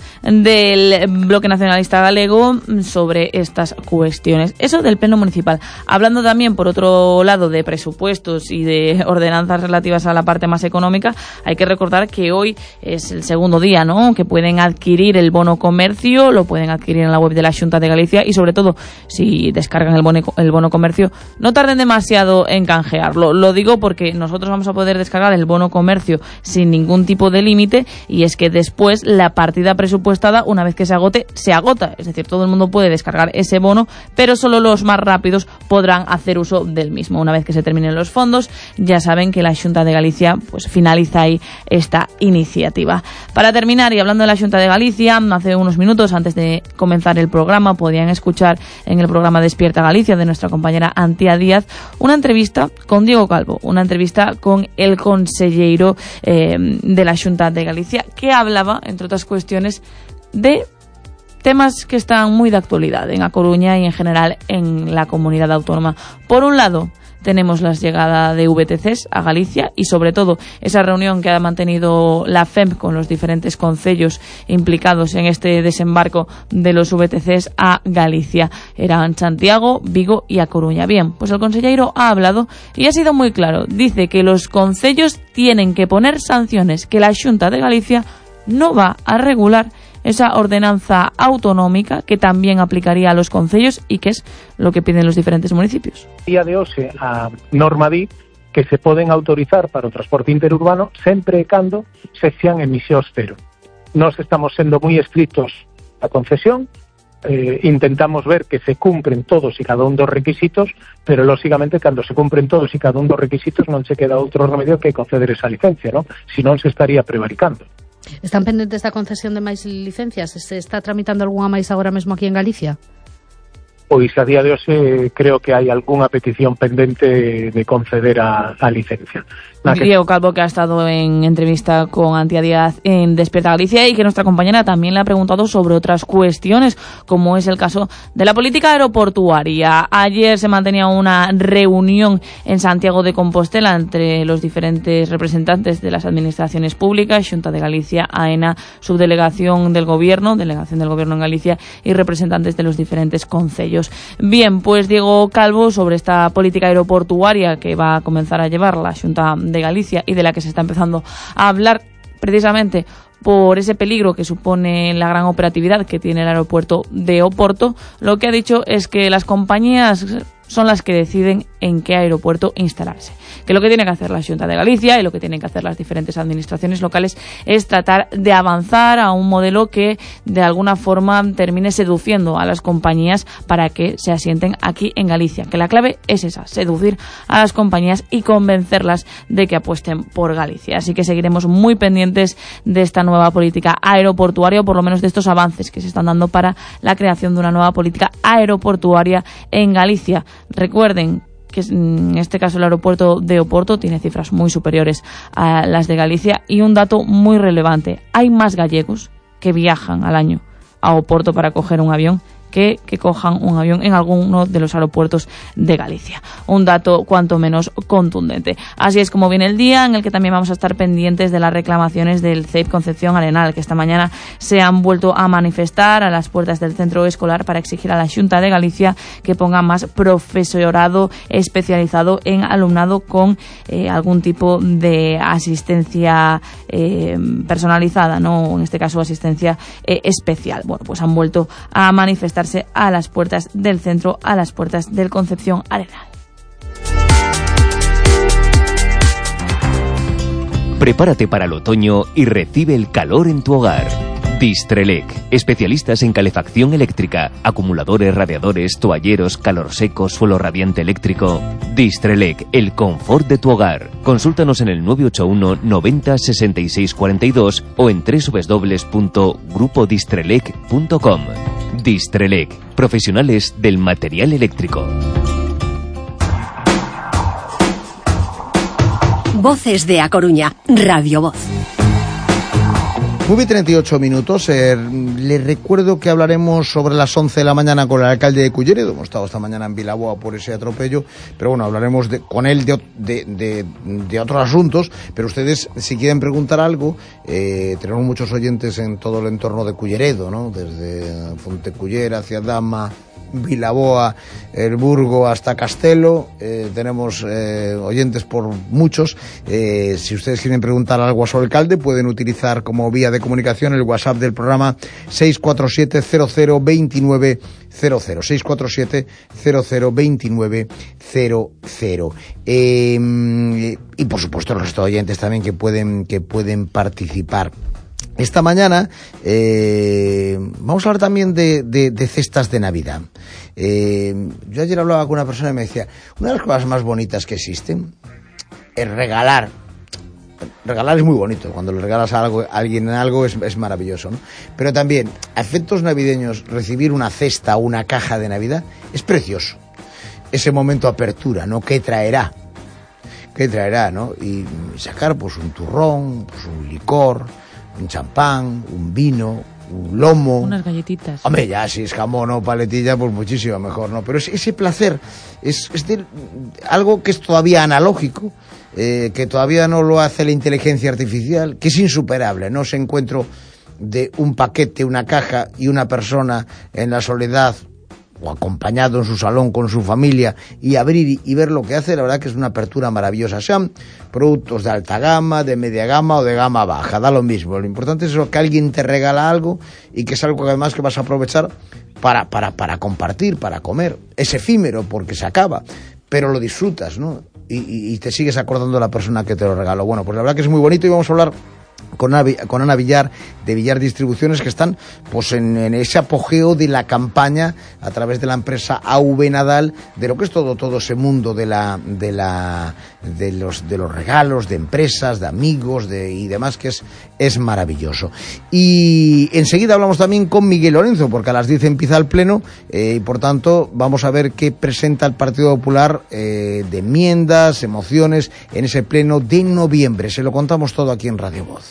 del Bloque Nacionalista Galego sobre estas cuestiones. Eso del pleno municipal. Hablando también, por otro lado, de presupuestos y de ordenanzas relativas a la parte más económica, hay que recordar que hoy es el segundo día, ¿no?, que pueden adquirir el bono comercio, lo pueden adquirir en la web de la Xunta de Galicia y, sobre todo, si descargan el bono, el bono comercio, no tarden demasiado en canjearlo. Lo digo porque nosotros vamos a poder descargar el bono comercio sin ningún tipo de límite, y es que después la partida presupuestada, una vez que se agote, se agota. Es decir, todo el mundo puede descargar ese bono, pero solo los más rápidos podrán hacer uso del mismo. Una vez que se terminen los fondos, ya saben que la Xunta de Galicia pues finaliza ahí esta iniciativa. Para terminar, y hablando de la Xunta de Galicia, hace unos minutos antes de comenzar el programa podían escuchar en el programa Despierta Galicia de nuestra compañera Antía Díaz una entrevista con Diego Calvo, una entrevista con el conselleiro eh, de la Xunta de Galicia, que hablaba, entre otras cuestiones, de temas que están muy de actualidad en A Coruña y en general en la comunidad autónoma. Por un lado, tenemos la llegada de V T Cs a Galicia y, sobre todo, esa reunión que ha mantenido la F E M con los diferentes concellos implicados en este desembarco de los V T Cs a Galicia. Eran Santiago, Vigo y A Coruña. Bien, pues el conselleiro ha hablado y ha sido muy claro. Dice que los concellos tienen que poner sanciones, que la Xunta de Galicia no va a regular esa ordenanza autonómica que también aplicaría a los concellos y que es lo que piden los diferentes municipios. Día de hoxe a norma di que se poden autorizar para o transporte interurbano sempre e cando se sean emisións cero. Nós estamos sendo moi estrictos a concesión, eh, intentamos ver que se cumpren todos e cada un dos requisitos, pero lógicamente cando se cumpren todos e cada un dos requisitos non se queda outro remedio que conceder esa licencia, ¿no? Si non se estaría prevaricando. Están pendentes da concesión de máis licencias? Se está tramitando algunha máis agora mesmo aquí en Galicia? Pois a día de hoxe creo que hai algunha petición pendente de conceder a, a licencia. Que... Diego Calvo, que ha estado en entrevista con Antía Díaz en Despierta Galicia y que nuestra compañera también le ha preguntado sobre otras cuestiones, como es el caso de la política aeroportuaria. Ayer se mantenía una reunión en Santiago de Compostela entre los diferentes representantes de las administraciones públicas, Xunta de Galicia, AENA, subdelegación del Gobierno, delegación del Gobierno en Galicia y representantes de los diferentes concellos. Bien, pues Diego Calvo, sobre esta política aeroportuaria que va a comenzar a llevar la Xunta de Galicia y de la que se está empezando a hablar precisamente por ese peligro que supone la gran operatividad que tiene el aeropuerto de Oporto, lo que ha dicho es que las compañías son las que deciden en qué aeropuerto instalarse. Que lo que tiene que hacer la Xunta de Galicia y lo que tienen que hacer las diferentes administraciones locales es tratar de avanzar a un modelo que de alguna forma termine seduciendo a las compañías para que se asienten aquí en Galicia. Que la clave es esa, seducir a las compañías y convencerlas de que apuesten por Galicia. Así que seguiremos muy pendientes de esta nueva política aeroportuaria, o por lo menos de estos avances que se están dando para la creación de una nueva política aeroportuaria en Galicia. Recuerden que en este caso el aeropuerto de Oporto tiene cifras muy superiores a las de Galicia, y un dato muy relevante: hay más gallegos que viajan al año a Oporto para coger un avión que, que cojan un avión en alguno de los aeropuertos de Galicia. Un dato cuanto menos contundente. Así es como viene el día, en el que también vamos a estar pendientes de las reclamaciones del C E I P Concepción Arenal, que esta mañana se han vuelto a manifestar a las puertas del centro escolar para exigir a la Xunta de Galicia que ponga más profesorado especializado en alumnado con eh, algún tipo de asistencia eh, personalizada, ¿no? En este caso asistencia eh, especial. Bueno, pues han vuelto a manifestar a las puertas del centro, a las puertas del Concepción Arenal. Prepárate para el otoño y recibe el calor en tu hogar. Distrelec, especialistas en calefacción eléctrica, acumuladores, radiadores, toalleros, calor seco, suelo radiante eléctrico. Distrelec, el confort de tu hogar. Consúltanos en el nueve ocho uno noventa sesenta y seis cuarenta y dos o en doble u doble u doble u punto grupo distrelec punto com. Distrelec, profesionales del material eléctrico. Voces de A Coruña, Radio Voz. nueve y treinta y ocho minutos. Eh, les recuerdo que hablaremos sobre las once de la mañana con el alcalde de Culleredo. Hemos estado esta mañana en Vilaboa por ese atropello, pero bueno, hablaremos de, con él de, de, de, de otros asuntos. Pero ustedes, si quieren preguntar algo, eh, tenemos muchos oyentes en todo el entorno de Culleredo, ¿no? Desde Fontecullera hacia Dama, Vilaboa, el Burgo hasta Castelo. Eh, tenemos eh, oyentes por muchos. Eh, si ustedes quieren preguntar algo a su alcalde, pueden utilizar como vía de comunicación el WhatsApp del programa seis cuatro siete cero cero dos nueve cero cero, seis cuatro siete cero cero dos nueve cero cero. Eh, y por supuesto el resto de oyentes también que pueden, que pueden participar. Esta mañana eh, vamos a hablar también de, de, de cestas de Navidad. Eh, yo ayer hablaba con una persona y me decía, una de las cosas más bonitas que existen es regalar. Regalar es muy bonito, cuando le regalas a, algo, a alguien algo es, es maravilloso, ¿no? Pero también, a efectos navideños, recibir una cesta o una caja de Navidad es precioso. Ese momento de apertura, ¿no? ¿Qué traerá? ¿Qué traerá, no? Y sacar pues un turrón, pues un licor, un champán, un vino, un lomo. Unas galletitas. Hombre, ya si es jamón o paletilla, pues muchísimo mejor, ¿no? Pero ese, ese placer es, es de, algo que es todavía analógico, eh, que todavía no lo hace la inteligencia artificial, que es insuperable, ¿no? Ese encuentro de un paquete, una caja y una persona en la soledad o acompañado en su salón con su familia y abrir y ver lo que hace, la verdad que es una apertura maravillosa, sean productos de alta gama, de media gama o de gama baja, da lo mismo. Lo importante es eso, que alguien te regala algo y que es algo que además que vas a aprovechar para, para, para compartir, para comer. Es efímero porque se acaba, pero lo disfrutas, ¿no? Y, y, y te sigues acordando de la persona que te lo regaló. Bueno, pues la verdad que es muy bonito y vamos a hablar con Ana, con Ana Villar, de Villar Distribuciones, que están pues en, en ese apogeo de la campaña a través de la empresa A V Nadal, de lo que es todo todo ese mundo de la de la de los de los regalos, de empresas, de amigos, de y demás, que es es maravilloso. Y enseguida hablamos también con Miguel Lorenzo, porque a las diez empieza el pleno, eh, y por tanto vamos a ver qué presenta el Partido Popular eh, de enmiendas, emociones en ese pleno de noviembre. Se lo contamos todo aquí en Radio Voz.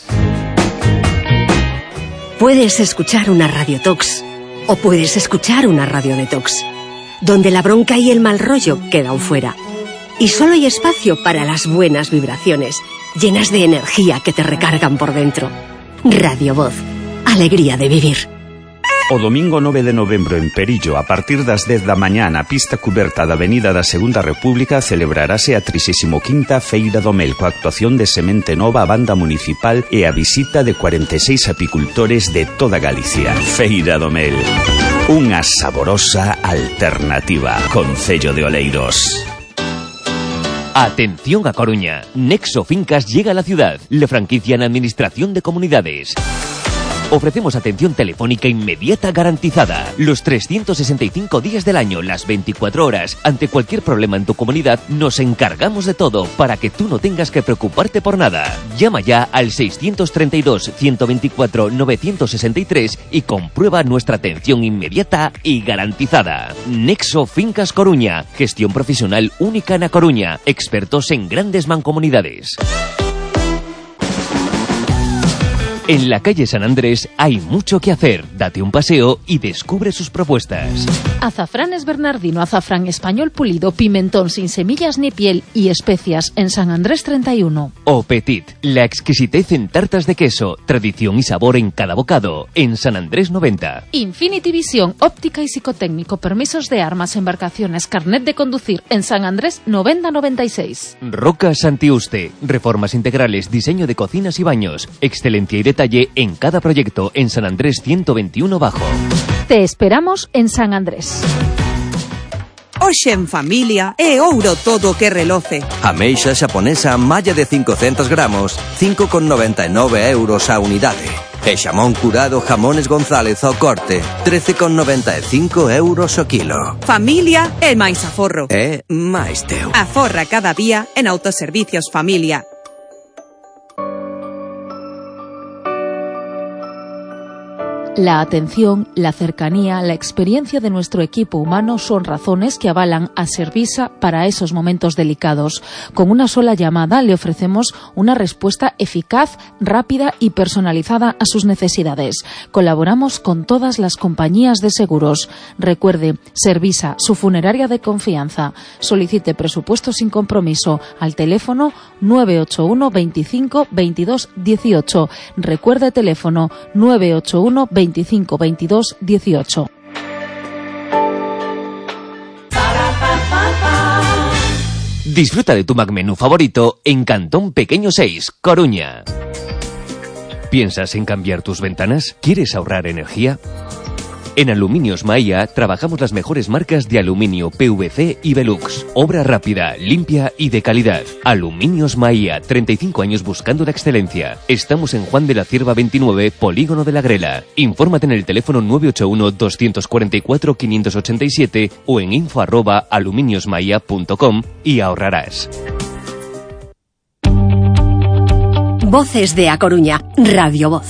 Puedes escuchar una Radio Tox o puedes escuchar una Radio Detox, donde la bronca y el mal rollo quedan fuera. Y solo hay espacio para las buenas vibraciones, llenas de energía que te recargan por dentro. Radio Voz, alegría de vivir. O domingo nove de novembro en Perillo, a partir das dez da mañá na pista cuberta da Avenida da Segunda República, celebrarase a trixésima quinta Feira do Mel, coa actuación de Semente Nova, a banda municipal e a visita de cuarenta e seis apicultores de toda Galicia. Feira do Mel, unha saborosa alternativa. Concello de Oleiros. Atención a Coruña. Nexo Fincas llega a la ciudad. La franquicia en administración de comunidades. Ofrecemos atención telefónica inmediata garantizada. Los trescientos sesenta y cinco días del año, las veinticuatro horas. Ante cualquier problema en tu comunidad, nos encargamos de todo para que tú no tengas que preocuparte por nada. Llama ya al seiscientos treinta y dos, ciento veinticuatro, novecientos sesenta y tres y comprueba nuestra atención inmediata y garantizada. Nexo Fincas Coruña. Gestión profesional única en A Coruña. Expertos en grandes mancomunidades. En la calle San Andrés hay mucho que hacer. Date un paseo y descubre sus propuestas. Azafranes Bernardino, azafrán español pulido, pimentón sin semillas ni piel y especias en San Andrés treinta y uno. O Petit, la exquisitez en tartas de queso, tradición y sabor en cada bocado, en San Andrés noventa. Infinity Visión, óptica y psicotécnico, permisos de armas, embarcaciones, carnet de conducir en San Andrés noventa noventa y seis. Roca Santiuste, reformas integrales, diseño de cocinas y baños, excelencia y detalle en cada proyecto en San Andrés ciento veintiuno Bajo. Te esperamos en San Andrés. Hoxe en familia é ouro todo que reloce. Ameixa xaponesa malla de cincocentos gramos, cinco con noventa e nove euros a unidade. E xamón curado Jamones González ao corte, trece con noventa e cinco euros o kilo. Familia é máis aforro. É máis teu. Aforra cada día en Autoservicios Familia. La atención, la cercanía, la experiencia de nuestro equipo humano son razones que avalan a Servisa para esos momentos delicados. Con una sola llamada le ofrecemos una respuesta eficaz, rápida y personalizada a sus necesidades. Colaboramos con todas las compañías de seguros. Recuerde, Servisa, su funeraria de confianza. Solicite presupuesto sin compromiso al teléfono nueve ocho uno veinticinco veintidós dieciocho. Recuerde teléfono nueve ocho uno veinticinco veintidós dieciocho. Disfruta de tu McMenú favorito en Cantón Pequeño seis, Coruña. ¿Piensas en cambiar tus ventanas? ¿Quieres ahorrar energía? En Aluminios Maia trabajamos las mejores marcas de aluminio, P V C y Velux. Obra rápida, limpia y de calidad. Aluminios Maia, treinta y cinco años buscando la excelencia. Estamos en Juan de la Cierva veintinueve, Polígono de la Grela. Infórmate en el teléfono nueve ocho uno dos cuatro cuatro cinco ocho siete o en info arroba aluminiosmaia punto com y ahorrarás. Voces de A Coruña, Radio Voz.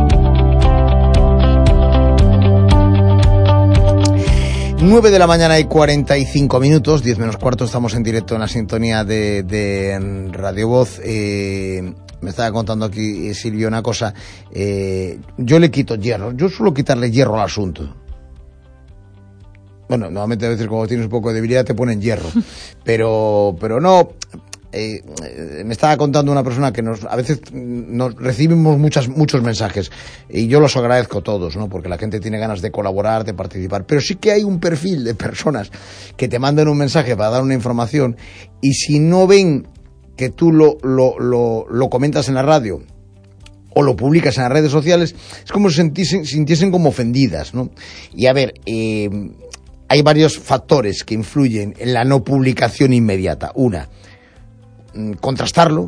nueve de la mañana y cuarenta y cinco minutos, diez menos cuarto, estamos en directo en la sintonía de, de Radio Voz. Eh, me estaba contando aquí eh, Silvio una cosa. Eh, yo le quito hierro, yo suelo quitarle hierro al asunto. Bueno, normalmente a veces cuando tienes un poco de debilidad te ponen hierro, pero, pero no... Eh, me estaba contando una persona que nos a veces nos recibimos muchas, muchos mensajes y yo los agradezco todos, ¿no? Porque la gente tiene ganas de colaborar, de participar, pero sí que hay un perfil de personas que te mandan un mensaje para dar una información y si no ven que tú lo, lo, lo, lo comentas en la radio o lo publicas en las redes sociales, es como si sintiesen, sintiesen como ofendidas, ¿no? Y a ver, eh, hay varios factores que influyen en la no publicación inmediata. Una, contrastarlo.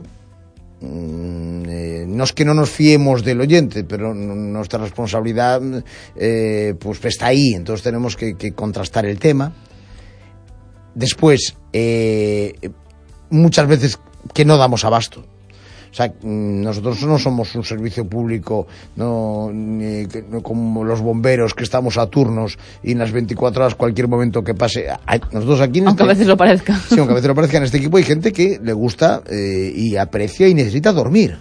Eh, no es que no nos fiemos del oyente, pero nuestra responsabilidad eh, pues está ahí, entonces tenemos que, que contrastar el tema. Después, eh, muchas veces que no damos abasto. O sea, nosotros no somos un servicio público, no, ni, no como los bomberos que estamos a turnos y en las veinticuatro horas cualquier momento que pase. Hay, nosotros aquí en aunque este, a veces lo parezca. Sí, aunque a veces lo parezca, en este equipo hay gente que le gusta eh, y aprecia y necesita dormir.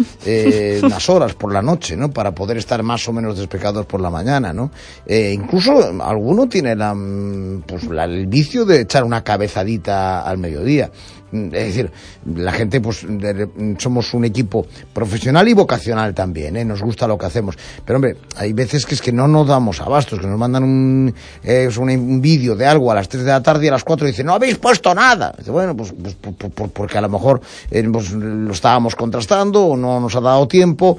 Eh, unas horas por la noche, ¿no? Para poder estar más o menos despejados por la mañana, ¿no? Eh, incluso alguno tiene la, pues, la, el vicio de echar una cabezadita al mediodía. Es decir, la gente, pues, de, somos un equipo profesional y vocacional también, ¿eh? Nos gusta lo que hacemos. Pero, hombre, hay veces que es que no nos damos abastos, que nos mandan un, eh, un, un vídeo de algo a las tres de la tarde y a las cuatro dicen, no habéis puesto nada. Dice, bueno, pues, pues por, por, por, porque a lo mejor eh, pues, lo estábamos contrastando o no nos ha dado tiempo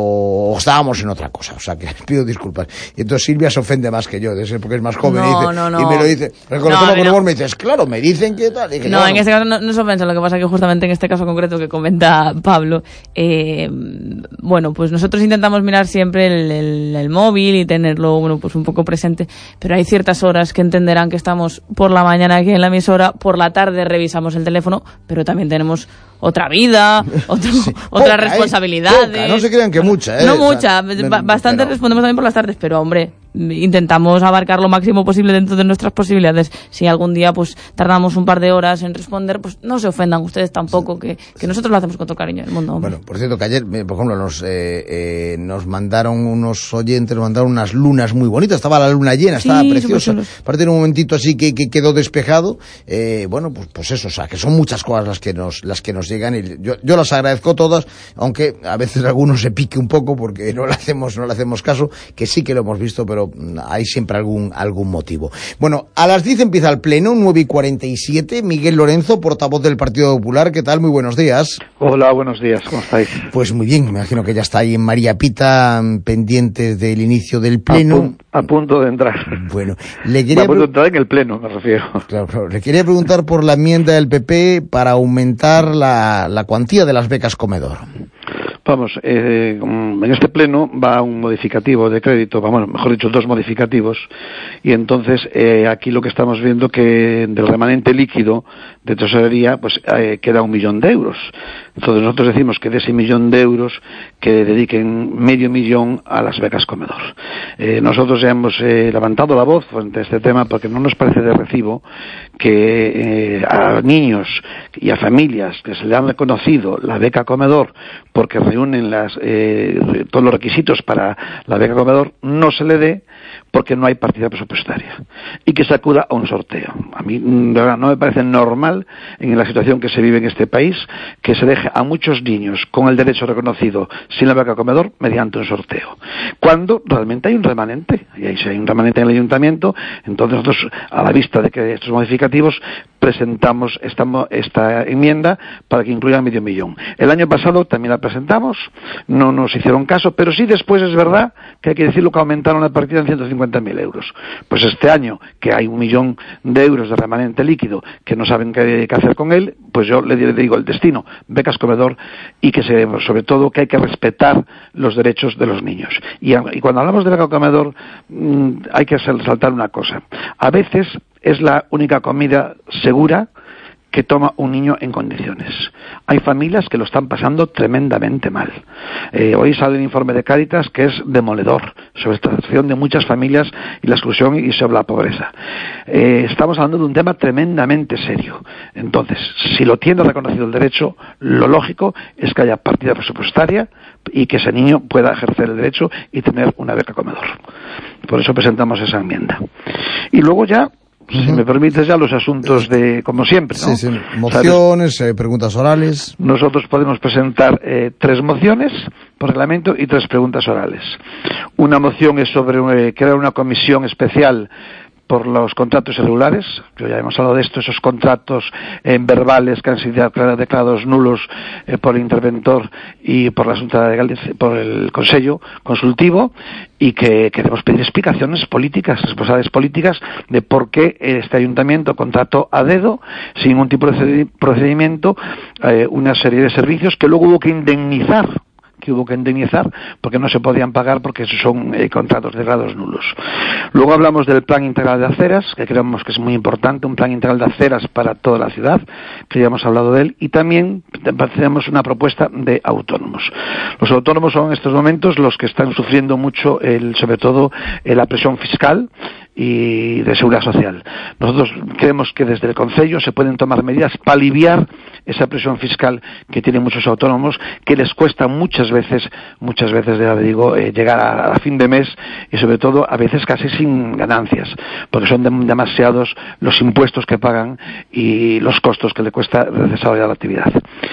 o, o estábamos en otra cosa. O sea, que les pido disculpas. Y entonces Silvia se ofende más que yo, de ser porque es más joven no, y, dice, no, no. y me lo dice. Pero con no, el tema con no. humor me dices, claro, me dicen que tal. Y que, no, bueno, en este caso no, no se ofensa, lo que pasa es que justamente en este caso concreto que comenta Pablo, eh, bueno, pues nosotros intentamos mirar siempre el, el, el móvil y tenerlo, bueno, pues un poco presente, pero hay ciertas horas que entenderán que estamos por la mañana aquí en la emisora, por la tarde revisamos el teléfono, pero también tenemos otra vida, otro, sí. otras Poca, responsabilidades. Eh, poca, no se crean que mucha, ¿eh? No O sea, mucha, me, bastante pero... respondemos también por las tardes, pero hombre, intentamos abarcar lo máximo posible dentro de nuestras posibilidades. Si algún día pues tardamos un par de horas en responder, pues no se ofendan ustedes tampoco, sí. que, que nosotros lo hacemos con todo cariño del mundo. Hombre. Bueno, por cierto, que ayer, por ejemplo, nos, eh, eh, nos mandaron unos oyentes, nos mandaron unas lunas muy bonitas, estaba la luna llena, sí, estaba preciosa. Aparte de un momentito así que, que quedó despejado, eh, bueno, pues, pues eso, o sea, que son muchas cosas las que nos, las que nos llegan y yo, yo las agradezco todas, aunque a veces algunos se pique un poco porque no le hacemos, no le hacemos caso, que sí que lo hemos visto, pero hay siempre algún, algún motivo. Bueno, a las diez empieza el pleno, nueve y cuarenta y siete, Miguel Lorenzo, portavoz del Partido Popular, ¿qué tal? Muy buenos días. Hola, buenos días, ¿cómo estáis? Pues muy bien, me imagino que ya está ahí en María Pita, pendientes del inicio del pleno. A, pu a punto de entrar. Bueno, le quería... A punto de entrar en el pleno, me refiero. Claro, claro. Le quería preguntar por la enmienda del P P para aumentar la, la cuantía de las becas comedor. Vamos, eh, en este pleno va un modificativo de crédito, bueno, mejor dicho, dos modificativos, y entonces eh, aquí lo que estamos viendo que del remanente líquido de tesorería, pues eh, queda un millón de euros. Entonces nosotros decimos que de ese millón de euros que dediquen medio millón a las becas comedor. Eh, nosotros ya hemos eh, levantado la voz frente a este tema porque no nos parece de recibo que eh, a niños y a familias que se le han reconocido la beca comedor porque reúnen las, eh, todos los requisitos para la beca comedor no se le dé porque no hay partida presupuestaria y que se acuda a un sorteo. A mí de verdad no me parece normal en la situación que se vive en este país que se deje a muchos niños con el derecho reconocido sin la beca comedor mediante un sorteo cuando realmente hay un remanente, y ahí si hay un remanente en el ayuntamiento, entonces nosotros a la vista de que estos modificativos presentamos esta, esta enmienda para que incluya medio millón. El año pasado también la presentamos, no nos hicieron caso, pero sí después es verdad que hay que decirlo que aumentaron la partida en ciento cincuenta mil euros. Pues este año, que hay un millón de euros de remanente líquido que no saben qué, qué hacer con él, pues yo le digo el destino, becas comedor, y que se, sobre todo que hay que respetar los derechos de los niños. Y, y cuando hablamos de beca comedor mmm, hay que resaltar una cosa. A veces es la única comida segura que toma un niño en condiciones. Hay familias que lo están pasando tremendamente mal. Eh, hoy sale el informe de Cáritas que es demoledor sobre esta situación de muchas familias y la exclusión y sobre la pobreza. Eh, estamos hablando de un tema tremendamente serio. Entonces, si lo tiene reconocido el derecho, lo lógico es que haya partida presupuestaria y que ese niño pueda ejercer el derecho y tener una beca comedor. Por eso presentamos esa enmienda. Y luego ya, si uh-huh. me permites ya los asuntos de, como siempre, ¿no? Sí, sí. Mociones, eh, preguntas orales. Nosotros podemos presentar eh, tres mociones por reglamento y tres preguntas orales. Una moción es sobre eh, crear una comisión especial por los contratos irregulares, que ya hemos hablado de esto, esos contratos eh, verbales que han sido declarados nulos eh, por el interventor y por la Junta de Galicia, por el Consejo Consultivo, y que queremos pedir explicaciones políticas, responsabilidades políticas de por qué este ayuntamiento contrató a dedo, sin ningún tipo de procedimiento, eh, una serie de servicios que luego hubo que indemnizar que hubo que indemnizar porque no se podían pagar porque esos son eh, contratos declarados nulos. Luego hablamos del plan integral de aceras, que creemos que es muy importante, un plan integral de aceras para toda la ciudad, que ya hemos hablado de él, y también tenemos una propuesta de autónomos. Los autónomos son en estos momentos los que están sufriendo mucho, el, sobre todo, eh, la presión fiscal y de seguridad social. Nosotros creemos que desde el Concello se pueden tomar medidas para aliviar esa presión fiscal que tienen muchos autónomos, que les cuesta muchas veces, muchas veces, ya digo, eh, llegar a, a fin de mes y sobre todo a veces casi sin ganancias, porque son de, demasiados los impuestos que pagan y los costos que le cuesta desarrollar la actividad.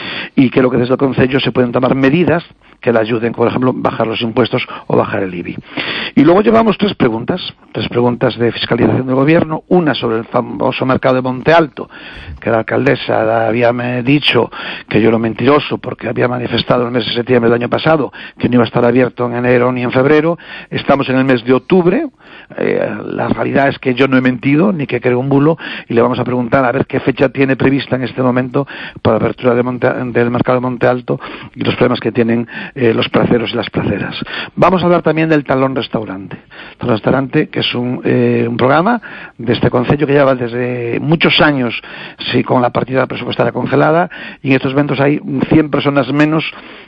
Y creo que desde el Concello se pueden tomar medidas que le ayuden, por ejemplo, bajar los impuestos o bajar el I B I. Y luego llevamos tres preguntas, tres preguntas de fiscalización del gobierno, una sobre el famoso mercado de Monte Alto, que la alcaldesa había dicho que yo era mentiroso porque había manifestado en el mes de septiembre del año pasado que no iba a estar abierto en enero ni en febrero. Estamos en el mes de octubre, eh, la realidad es que yo no he mentido ni que creo un bulo, y le vamos a preguntar a ver qué fecha tiene prevista en este momento para la apertura de Monte, del mercado de Monte Alto y los problemas que tienen eh, los placeros y las placeras. Vamos a hablar también del talón restaurante. Talón restaurante, que es un, eh, un programa de este concello que lleva desde muchos años sí, con la partida presupuestaria congelada, y en estos eventos hay cien personas menos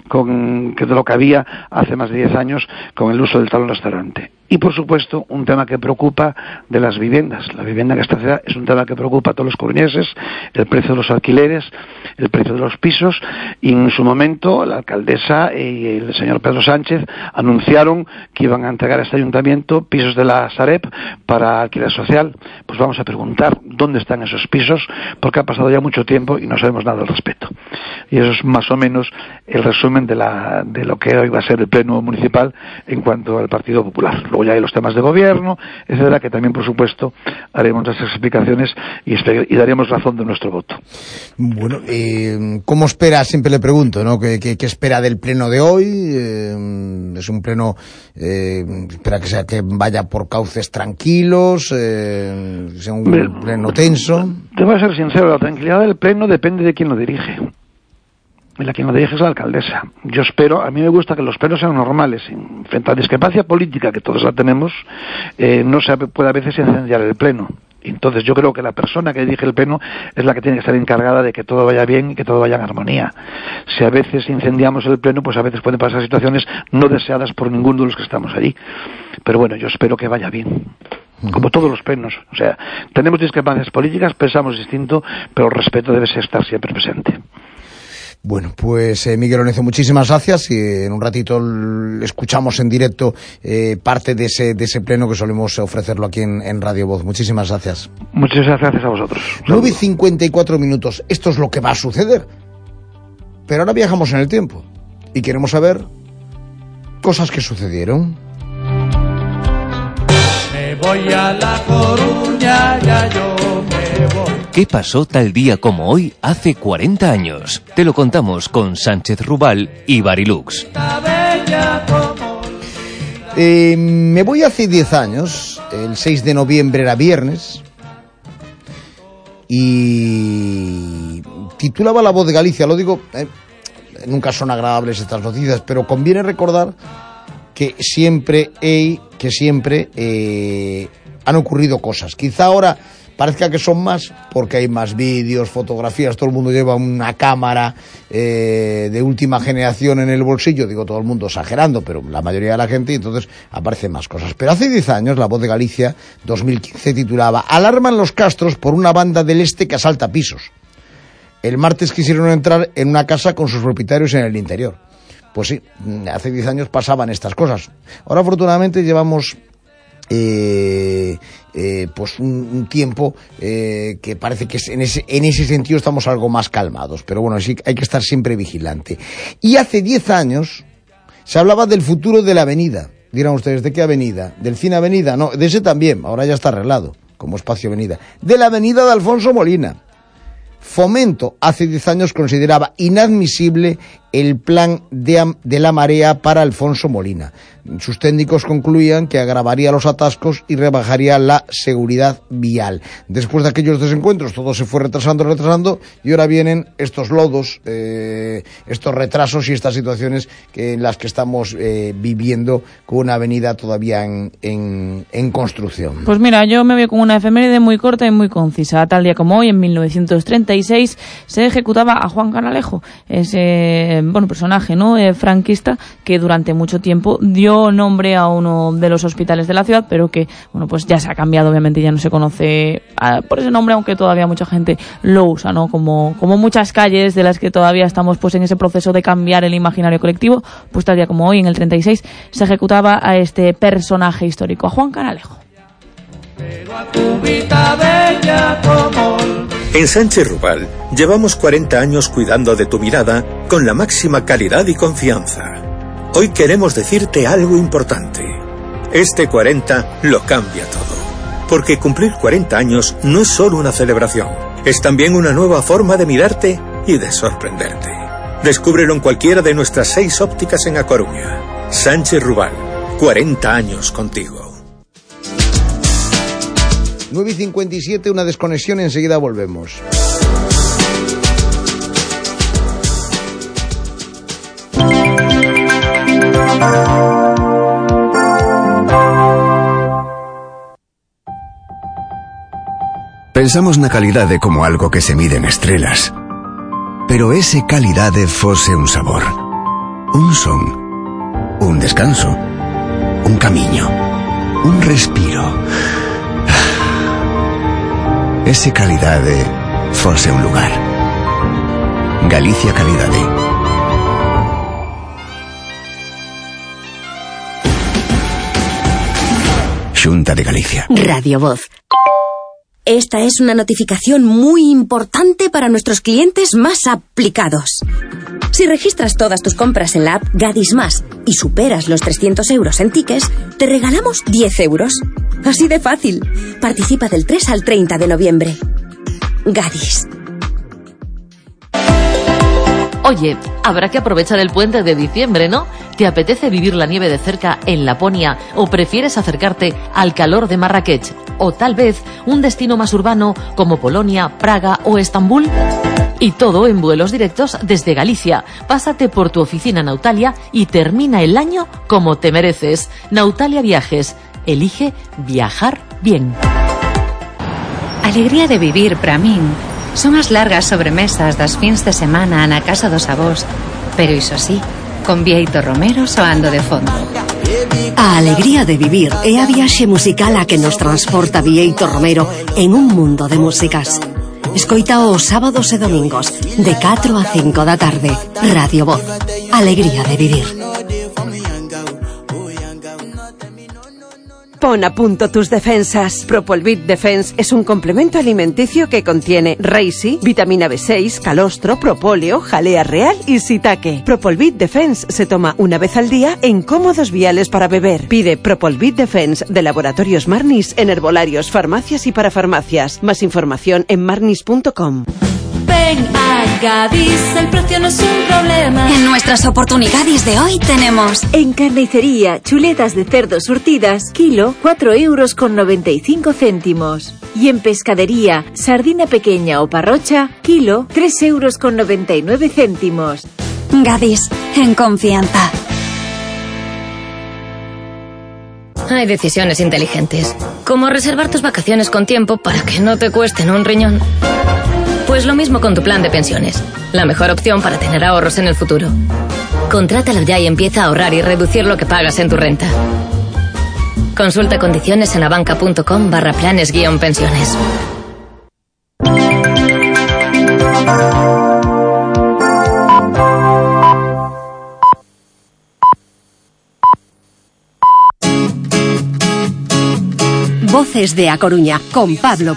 con, que de lo que había hace más de diez años con el uso del talón restaurante. Y, por supuesto, un tema que preocupa de las viviendas. La vivienda en esta ciudad es un tema que preocupa a todos los coruñeses, el precio de los alquileres, el precio de los pisos, y en su momento la alcaldesa y el señor Pedro Sánchez anunciaron que iban a entregar a este ayuntamiento pisos de la Sareb para alquiler social. Pues vamos a preguntar dónde están esos pisos, porque ha pasado ya mucho tiempo y no sabemos nada al respecto. Y eso es más o menos el resumen de, la, de lo que hoy va a ser el Pleno Municipal en cuanto al Partido Popular. Luego ya hay los temas de gobierno, etcétera, que también, por supuesto, haremos nuestras explicaciones y, y daremos razón de nuestro voto. Bueno, eh, ¿cómo espera? Siempre le pregunto, ¿no? ¿Qué, qué, qué espera del pleno de hoy? Eh, ¿Es un pleno, eh, espera que sea que vaya por cauces tranquilos, eh, sea un Pero, pleno tenso? Te voy a ser sincero, la tranquilidad del pleno depende de quién lo dirige. y la que no dirige es la alcaldesa. Yo espero, a mí me gusta que los plenos sean normales. Frente a la discrepancia política, que todos la tenemos, eh, no se puede a veces incendiar el pleno. Entonces yo creo que la persona que dirige el pleno es la que tiene que estar encargada de que todo vaya bien y que todo vaya en armonía. Si a veces incendiamos el pleno, pues a veces pueden pasar situaciones no deseadas por ninguno de los que estamos allí. Pero bueno, yo espero que vaya bien, como todos los plenos. O sea, tenemos discrepancias políticas, pensamos distinto, pero el respeto debe estar siempre presente. Bueno, pues eh, Miguel Lorenzo, muchísimas gracias, y en un ratito escuchamos en directo eh, parte de ese de ese pleno que solemos ofrecerlo aquí en, en Radio Voz. Muchísimas gracias. Muchísimas gracias a vosotros. nueve y cincuenta y cuatro minutos. Esto es lo que va a suceder. Pero ahora viajamos en el tiempo y queremos saber cosas que sucedieron. Me voy a La Coruña, ya yo me voy. ¿Qué pasó tal día como hoy hace cuarenta años? Te lo contamos con Sánchez Rubal y Barilux. Eh, me voy hace diez años, el seis de noviembre era viernes, y titulaba La Voz de Galicia, lo digo, eh, nunca son agradables estas noticias, pero conviene recordar que siempre, eh, que siempre eh, han ocurrido cosas. Quizá ahora parezca que son más porque hay más vídeos, fotografías, todo el mundo lleva una cámara eh, de última generación en el bolsillo, digo todo el mundo exagerando, pero la mayoría de la gente, y entonces aparecen más cosas. Pero hace diez años, La Voz de Galicia, dos mil quince, titulaba Alarman los Castros por una banda del este que asalta pisos. El martes quisieron entrar en una casa con sus propietarios en el interior. Pues sí, hace diez años pasaban estas cosas. Ahora afortunadamente llevamos Eh, eh, pues un, un tiempo eh, que parece que en ese, en ese sentido estamos algo más calmados, pero bueno, sí hay que estar siempre vigilante. Y hace diez años se hablaba del futuro de la avenida. Dirán ustedes, ¿de qué avenida? ¿Del Cine Avenida? No, de ese también, ahora ya está arreglado como espacio avenida. De la avenida de Alfonso Molina. Fomento hace diez años consideraba inadmisible el plan de, de la marea para Alfonso Molina. Sus técnicos concluían que agravaría los atascos y rebajaría la seguridad vial. Después de aquellos desencuentros todo se fue retrasando, retrasando, y ahora vienen estos lodos, eh, estos retrasos y estas situaciones que, en las que estamos eh, viviendo con una avenida todavía en, en, en construcción. Pues mira, yo me voy con una efeméride muy corta y muy concisa. Tal día como hoy, en mil novecientos treinta y seis, se ejecutaba a Juan Canalejo, ese bueno personaje, ¿no?, eh, franquista, que durante mucho tiempo dio nombre a uno de los hospitales de la ciudad, pero que bueno pues ya se ha cambiado, obviamente ya no se conoce a, por ese nombre, aunque todavía mucha gente lo usa, ¿no? Como, como muchas calles de las que todavía estamos pues en ese proceso de cambiar el imaginario colectivo. Pues tal día como hoy, en el treinta y seis, se ejecutaba a este personaje histórico, a Juan Canalejo. En Sánchez Rubal llevamos cuarenta años cuidando de tu mirada con la máxima calidad y confianza. Hoy queremos decirte algo importante. Este cuarenta lo cambia todo. Porque cumplir cuarenta años no es solo una celebración, es también una nueva forma de mirarte y de sorprenderte. Descúbrelo en cualquiera de nuestras seis ópticas en A Coruña. Sánchez Rubal, cuarenta años contigo. nueve y cincuenta y siete, una desconexión, enseguida volvemos. Pensamos na calidade como algo que se mide en estrelas. Pero ese calidade fose un sabor, un son, un descanso, un camiño, un respiro. Ese calidade fose un lugar. Galicia Calidade. Xunta de Galicia. Radio Voz. Esta es una notificación muy importante para nuestros clientes más aplicados. Si registras todas tus compras en la app Gadis Más y superas los trescientos euros en tickets, te regalamos diez euros. Así de fácil. Participa del tres al treinta de noviembre. Gadis. Oye, habrá que aprovechar el puente de diciembre, ¿no? ¿Te apetece vivir la nieve de cerca en Laponia o prefieres acercarte al calor de Marrakech? ¿O tal vez un destino más urbano como Polonia, Praga o Estambul? Y todo en vuelos directos desde Galicia. Pásate por tu oficina Nautalia y termina el año como te mereces. Nautalia Viajes. Elige viajar bien. Alegría de vivir para min son as largas sobremesas das fins de semana na casa dos avós, pero iso sí, con Bieito Romero soando de fondo. A alegría de vivir é a viaxe musical a que nos transporta Bieito Romero en un mundo de músicas. Escoita os sábados e domingos de catro a cinco da tarde. Radio Voz. Alegría de vivir. Pon a punto tus defensas. Propolvit Defense es un complemento alimenticio que contiene Reishi, vitamina B seis, calostro, propóleo, jalea real y shiitake. Propolvit Defense se toma una vez al día en cómodos viales para beber. Pide Propolvit Defense de Laboratorios Marnis en herbolarios, farmacias y parafarmacias. Más información en marnis punto com. Ven a Gadis, el precio no es un problema. En nuestras oportunidades de hoy tenemos en carnicería, chuletas de cerdo surtidas, kilo, cuatro euros con noventa y cinco céntimos. Y en pescadería, sardina pequeña o parrocha, kilo, tres euros con noventa y nueve céntimos. Gadis, en confianza. Hay decisiones inteligentes, como reservar tus vacaciones con tiempo para que no te cuesten un riñón. Pues lo mismo con tu plan de pensiones, la mejor opción para tener ahorros en el futuro. Contrátalo ya y empieza a ahorrar y reducir lo que pagas en tu renta. Consulta condiciones en abanca.com barra planes guión pensiones. Voces de A Coruña con Pablo